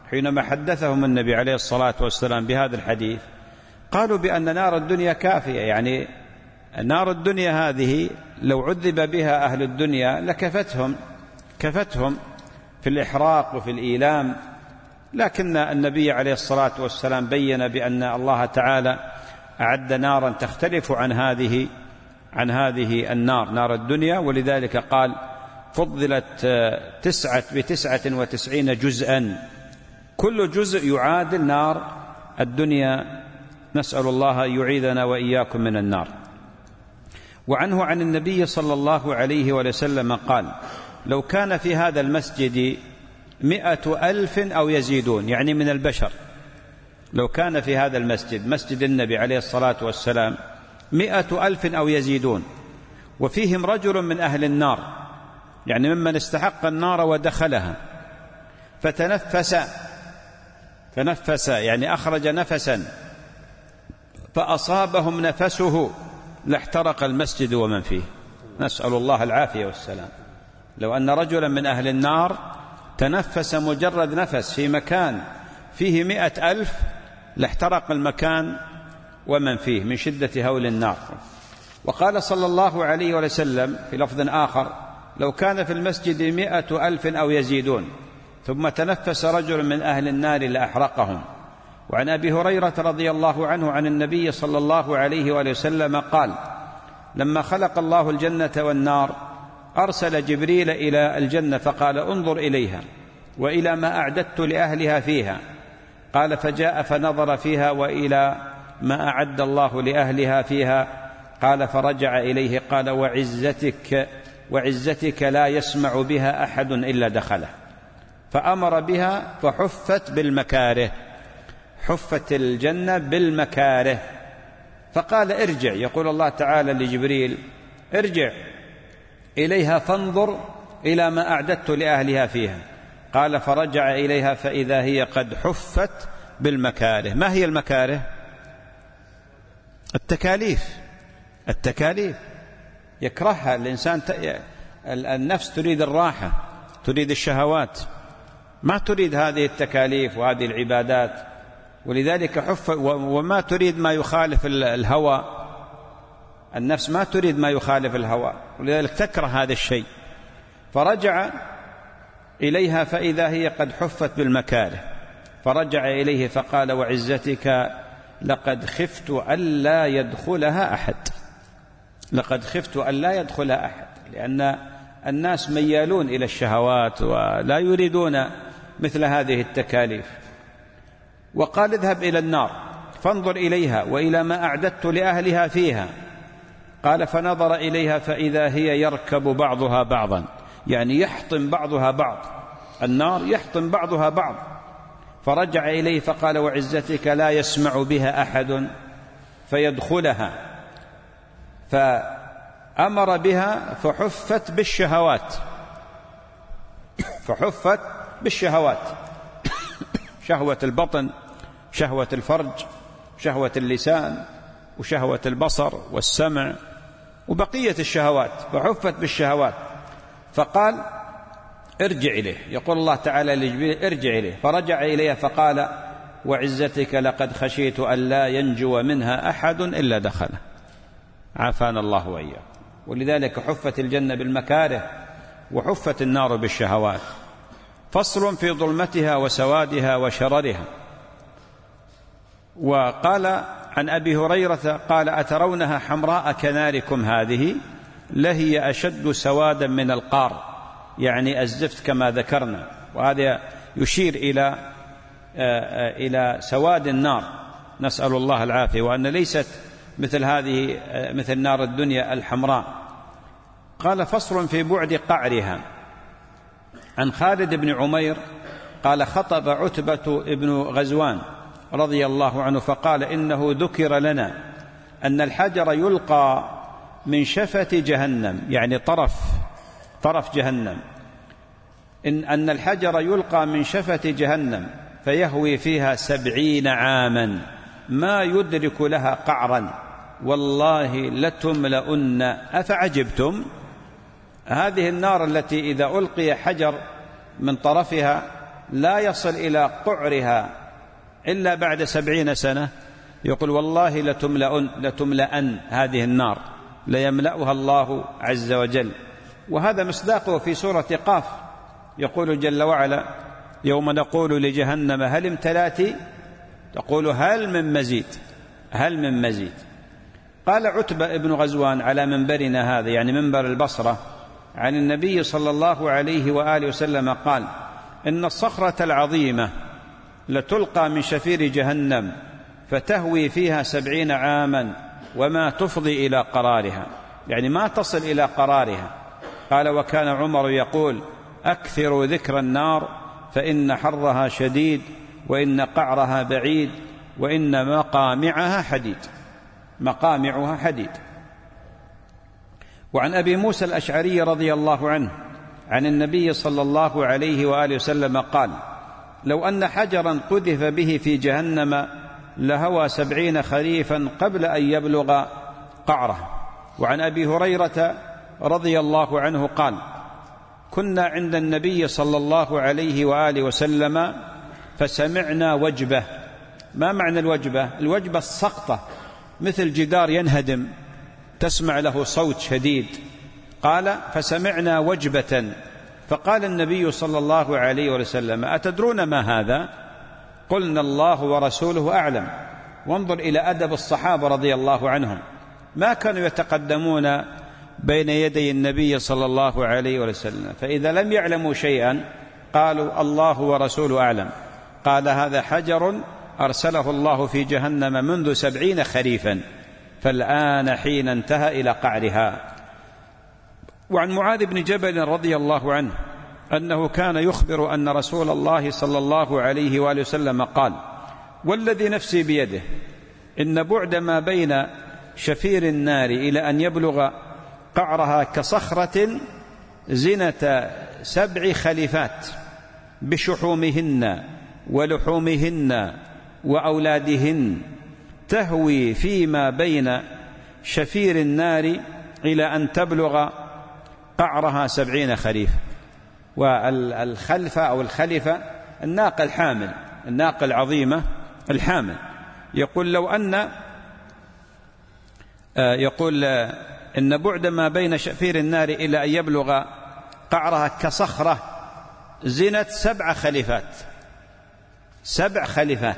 حينما حدثهم النبي عليه الصلاة والسلام بهذا الحديث قالوا بأن نار الدنيا كافية، يعني نار الدنيا هذه لو عذب بها أهل الدنيا لكفتهم كفتهم في الإحراق وفي الإيلام، لكن النبي عليه الصلاة والسلام بين بأن الله تعالى أعد نارا تختلف عن هذه عن هذه النار، نار الدنيا، ولذلك قال فضلت تسعة بتسعة وتسعين جزءا، كل جزء يعادل نار الدنيا، نسأل الله يعيذنا وإياكم من النار. وعنه عن النبي صلى الله عليه وسلم قال لو كان في هذا المسجد مئة ألف أو يزيدون، يعني من البشر، لو كان في هذا المسجد مسجد النبي عليه الصلاة والسلام مئة ألف أو يزيدون وفيهم رجل من أهل النار، يعني ممن استحق النار ودخلها، فتنفس تنفس يعني أخرج نفسا فأصابهم نفسه لاحترق المسجد ومن فيه، نسأل الله العافية والسلام. لو أن رجلا من أهل النار تنفس مجرد نفس في مكان فيه مئة ألف لاحترق المكان ومن فيه من شدة هول النار. وقال صلى الله عليه وسلم في لفظ آخر لو كان في المسجد مئة ألف أو يزيدون ثم تنفس رجل من أهل النار لأحرقهم. وعن أبي هريرة رضي الله عنه عن النبي صلى الله عليه وسلم قال لما خلق الله الجنة والنار أرسل جبريل إلى الجنة فقال انظر إليها وإلى ما أعددت لأهلها فيها، قال فجاء فنظر فيها وإلى ما أعد الله لأهلها فيها، قال فرجع إليه قال وعزتك وعزتك لا يسمع بها أحد إلا دخله، فأمر بها فحفت بالمكاره، حفت الجنة بالمكاره، فقال ارجع، يقول الله تعالى لجبريل ارجع إليها فانظر إلى ما أعددت لأهلها فيها، قال فرجع إليها فإذا هي قد حفت بالمكاره. ما هي المكاره؟ التكاليف، التكاليف يكرهها الإنسان، النفس تريد الراحة، تريد الشهوات، ما تريد هذه التكاليف وهذه العبادات، ولذلك حف وما تريد ما يخالف الهوى، النفس ما تريد ما يخالف الهوى، ولذلك تكره هذا الشيء. فرجع إليها فإذا هي قد حفت بالمكاره، فرجع إليه فقال وعزتك لقد خفت ألا يدخلها أحد، لقد خفت ألا يدخلها أحد، لأن الناس ميالون إلى الشهوات ولا يريدون مثل هذه التكاليف. وقال اذهب إلى النار فانظر إليها وإلى ما أعددت لأهلها فيها، قال فنظر إليها فإذا هي يركب بعضها بعضا، يعني يحطم بعضها بعض، النار يحطم بعضها بعض، فرجع إليه فقال وعزتك لا يسمع بها أحد فيدخلها، فأمر بها فحفت بالشهوات، فحفت بالشهوات، شهوة البطن، شهوة الفرج، شهوة اللسان، وشهوة البصر والسمع وبقية الشهوات، فحفت بالشهوات. فقال ارجع إليه، يقول الله تعالى لجبريل ارجع إليه، فرجع إليه فقال وعزتك لقد خشيت أن لا ينجو منها أحد إلا دخله، عافانا الله وإياه. ولذلك حفت الجنة بالمكاره وحفت النار بالشهوات. فصل في ظلمتها وسوادها وشررها. وقال عن أبي هريرة قال أترونها حمراء كناركم هذه لهي أشد سوادا من القار، يعني الزفت كما ذكرنا، وهذا يشير إلى إلى سواد النار، نسأل الله العافية، وأن ليست مثل هذه مثل نار الدنيا الحمراء. قال فصل في بعد قعرها. عن خالد بن عمير قال خطب عتبة ابن غزوان رضي الله عنه فقال إنه ذكر لنا أن الحجر يلقى من شفة جهنم، يعني طرف طرف جهنم، إن أن الحجر يلقى من شفة جهنم فيهوي فيها سبعين عاما ما يدرك لها قعرا والله لتملؤن أفعجبتم. هذه النار التي إذا ألقي حجر من طرفها لا يصل إلى قعرها إلا بعد سبعين سنة، يقول والله لتملأن, لتملأن هذه النار، ليملأها الله عز وجل. وهذا مصداقه في سورة قاف، يقول جل وعلا يوم نقول لجهنم هل امتلأت، تقول هل من مزيد، هل من مزيد. قال عتبة ابن غزوان على منبرنا هذا، يعني منبر البصرة، عن النبي صلى الله عليه وآله وسلم قال إن الصخرة العظيمة لتلقى من شفير جهنم فتهوي فيها سبعين عاما وما تفضي إلى قرارها، يعني ما تصل إلى قرارها. قال وكان عمر يقول أكثروا ذكر النار فإن حرها شديد وإن قعرها بعيد وإن مقامعها حديد، مقامعها حديد. وعن أبي موسى الأشعري رضي الله عنه عن النبي صلى الله عليه وآله وسلم قال لو أن حجرا قذف به في جهنم لهوى سبعين خريفا قبل أن يبلغ قعره. وعن أبي هريرة رضي الله عنه قال كنا عند النبي صلى الله عليه وآله وسلم فسمعنا وجبة. ما معنى الوجبة؟ الوجبة السقطة، مثل جدار ينهدم تسمع له صوت شديد. قال فسمعنا وجبة، فقال النبي صلى الله عليه وسلم أتدرون ما هذا؟ قلنا الله ورسوله أعلم. وانظر إلى أدب الصحابة رضي الله عنهم، ما كانوا يتقدمون بين يدي النبي صلى الله عليه وسلم، فإذا لم يعلموا شيئا قالوا الله ورسوله أعلم. قال هذا حجر أرسله الله في جهنم منذ سبعين خريفا فالآن حين انتهى إلى قعرها. وعن معاذ بن جبل رضي الله عنه أنه كان يخبر أن رسول الله صلى الله عليه وآله وسلم قال والذي نفسي بيده إن بعد ما بين شفير النار إلى أن يبلغ قعرها كصخرة زنة سبع خليفات بشحومهن ولحومهن وأولادهن تهوي فيما بين شفير النار إلى أن تبلغ قعرها سبعين خريف. والخلفة أو الخلفة الناقة الحامل، الناقة العظيمة الحامل. يقول لو أن يقول إن بعد ما بين شفير النار إلى أن يبلغ قعرها كصخرة زنة سبع خليفات، سبع خليفات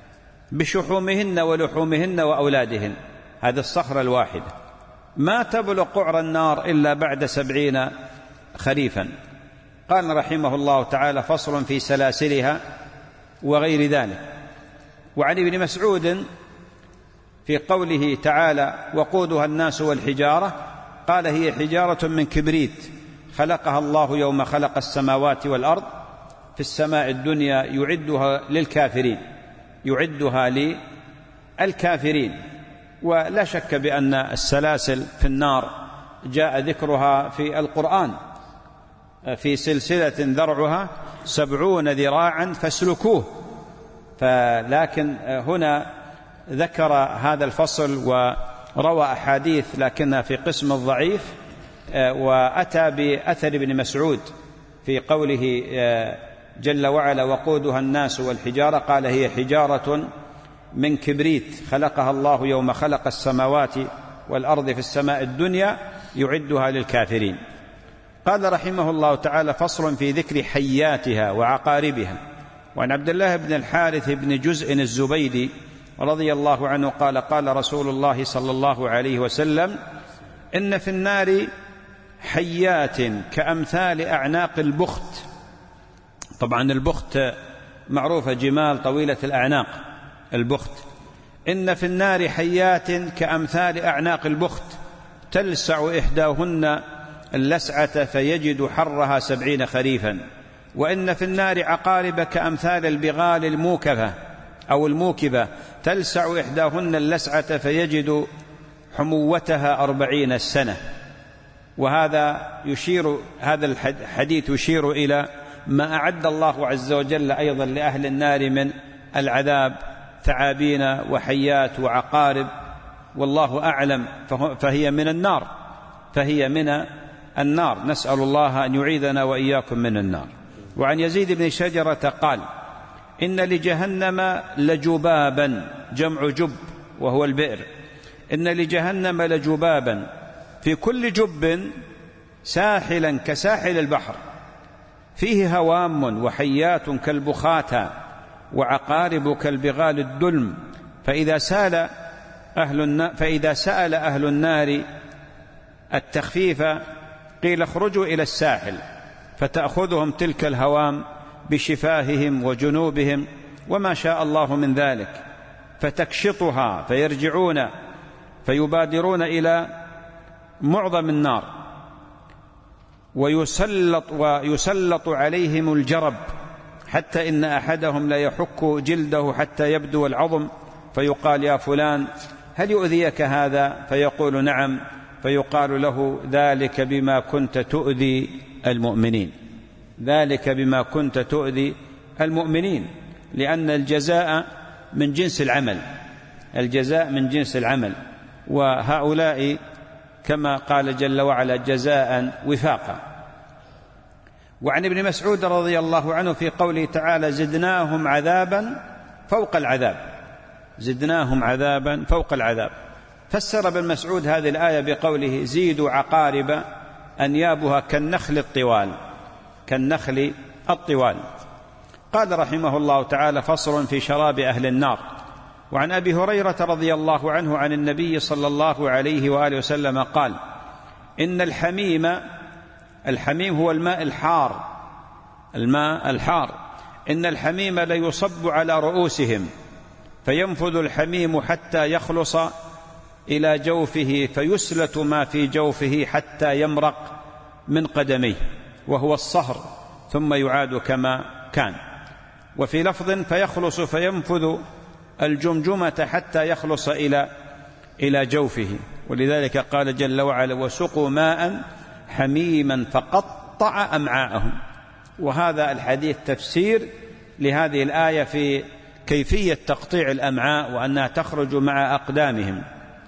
بشحومهن ولحومهن وأولادهن، هذه الصخرة الواحدة ما تبلغ قعر النار إلا بعد سبعين خريفا. قال رحمه الله تعالى فصل في سلاسلها وغير ذلك. وعن ابن مسعود في قوله تعالى وقودها الناس والحجارة قال هي حجارة من كبريت خلقها الله يوم خلق السماوات والأرض في السماء الدنيا يعدها للكافرين، يعدها للكافرين. ولا شك بأن السلاسل في النار جاء ذكرها في القرآن في سلسلة ذرعها سبعون ذراعا فاسلكوه، فلكن هنا ذكر هذا الفصل وروى أحاديث لكنها في قسم الضعيف، وأتى بأثر ابن مسعود في قوله جل وعلا وقودها الناس والحجارة قال هي حجارة من كبريت خلقها الله يوم خلق السماوات والأرض في السماء الدنيا يعدها للكافرين. قال رحمه الله تعالى فصل في ذكر حياتها وعقاربها. وعن عبد الله بن الحارث بن جزء الزبيدي رضي الله عنه قال قال رسول الله صلى الله عليه وسلم إن في النار حيات كأمثال أعناق البخت. طبعا البخت معروفة جمال طويلة الأعناق البخت. إن في النار حيات كأمثال أعناق البخت تلسع إحداهن اللسعة فيجد حرها سبعين خريفا. وإن في النار عقارب كأمثال البغال الموكبة أو الموكبة تلسع إحداهن اللسعة فيجد حموتها أربعين سنة. وهذا يشير هذا الحديث يشير إلى ما أعد الله عز وجل أيضا لأهل النار من العذاب ثعابين وحيات وعقارب، والله أعلم، فهي من النار، فهي من النار. نسأل الله أن يعيذنا وإياكم من النار. وعن يزيد بن شجرة قال: إن لجهنم لجبابا، جمع جب وهو البئر، إن لجهنم لجبابا في كل جب ساحلا كساحل البحر، فيه هوام وحيات كالبخاتا وعقارب كالبغال الدلم، فإذا سال أهل النار فإذا سأل أهل النار التخفيف قيل اخرجوا إلى الساحل، فتأخذهم تلك الهوام بشفاههم وجنوبهم وما شاء الله من ذلك، فتكشطها فيرجعون فيبادرون إلى معظم النار، ويسلط, ويسلط عليهم الجرب، حتى إن أحدهم لا يحك جلده حتى يبدو العظم، فيقال: يا فلان هل يؤذيك هذا؟ فيقول: نعم. فيقال له: ذلك بما كنت تؤذي المؤمنين، ذلك بما كنت تؤذي المؤمنين، لأن الجزاء من جنس العمل، الجزاء من جنس العمل، وهؤلاء كما قال جل وعلا: جزاء وفاقا. وعن ابن مسعود رضي الله عنه في قوله تعالى: زدناهم عذابا فوق العذاب، زدناهم عذابا فوق العذاب. فسر ابن مسعود هذه الآية بقوله: زيدوا عقارب أنيابها كالنخل الطوال، كالنخل الطوال. قال رحمه الله تعالى: فصل في شراب أهل النار. وعن أبي هريرة رضي الله عنه عن النبي صلى الله عليه وآله وسلم قال: إن الحميم، الحميم هو الماء الحار، الماء الحار، إن الحميم ليصب على رؤوسهم فينفذ الحميم حتى يخلص إلى جوفه، فيسلت ما في جوفه حتى يمرق من قدميه وهو الصهر، ثم يعاد كما كان. وفي لفظ: فيخلص فينفذ الجمجمة حتى يخلص إلى إلى جوفه. ولذلك قال جل وعلا: وسقوا ماء حميما فقطع أمعاءهم. وهذا الحديث تفسير لهذه الآية في كيفية تقطيع الأمعاء، وأنها تخرج مع أقدامهم.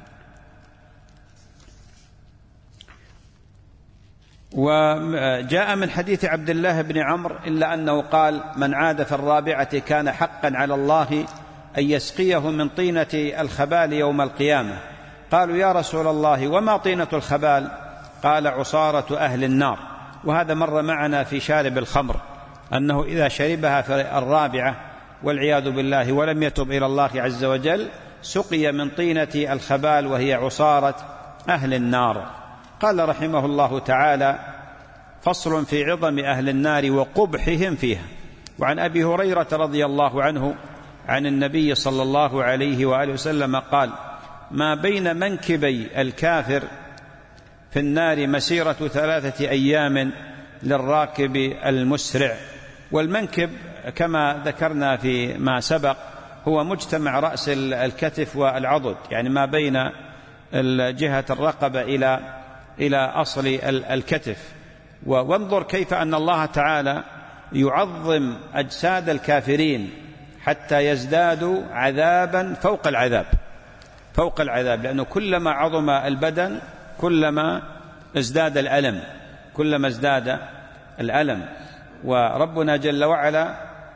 وجاء من حديث عبد الله بن عمرو إلا أنه قال: من عاد في الرابعة كان حقا على الله أن يسقيه من طينة الخبال يوم القيامة. قالوا: يا رسول الله وما طينة الخبال؟ قال: عصارة أهل النار. وهذا مر معنا في شارب الخمر، أنه إذا شربها في الرابعة والعياذ بالله ولم يتب إلى الله عز وجل سقي من طينة الخبال وهي عصارة أهل النار. قال رحمه الله تعالى: فصل في عظم أهل النار وقبحهم فيها. وعن أبي هريرة رضي الله عنه عن النبي صلى الله عليه وآله وسلم قال: ما بين منكبي الكافر في النار مسيرة ثلاثة أيام للراكب المسرع. والمنكب كما ذكرنا في ما سبق هو مجتمع رأس الكتف والعضد، يعني ما بين جهة الرقبة إلى إلى أصل الكتف. وانظر كيف أن الله تعالى يعظم أجساد الكافرين حتى يزدادوا عذابا فوق العذاب، فوق العذاب، لأنه كلما عظم البدن كلما ازداد الألم، كلما ازداد الألم. وربنا جل وعلا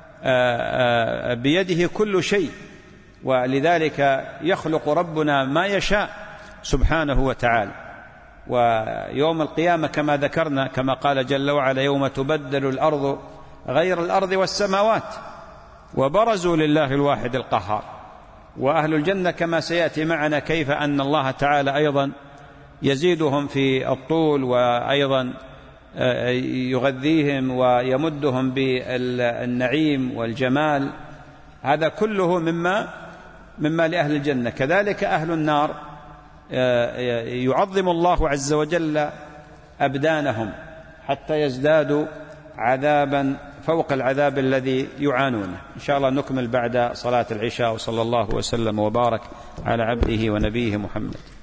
بيده كل شيء، ولذلك يخلق ربنا ما يشاء سبحانه وتعالى. ويوم القيامة كما ذكرنا كما قال جل وعلا: يوم تبدل الأرض غير الأرض والسماوات وبرزوا لله الواحد القهار. وأهل الجنة كما سيأتي معنا كيف أن الله تعالى أيضا يزيدهم في الطول، وأيضا يغذيهم ويمدهم بالنعيم والجمال. هذا كله مما مما لأهل الجنة. كذلك أهل النار يعظم الله عز وجل أبدانهم حتى يزدادوا عذابا فوق العذاب الذي يعانونه. إن شاء الله نكمل بعد صلاة العشاء، وصلى الله وسلم وبارك على عبده ونبيه محمد.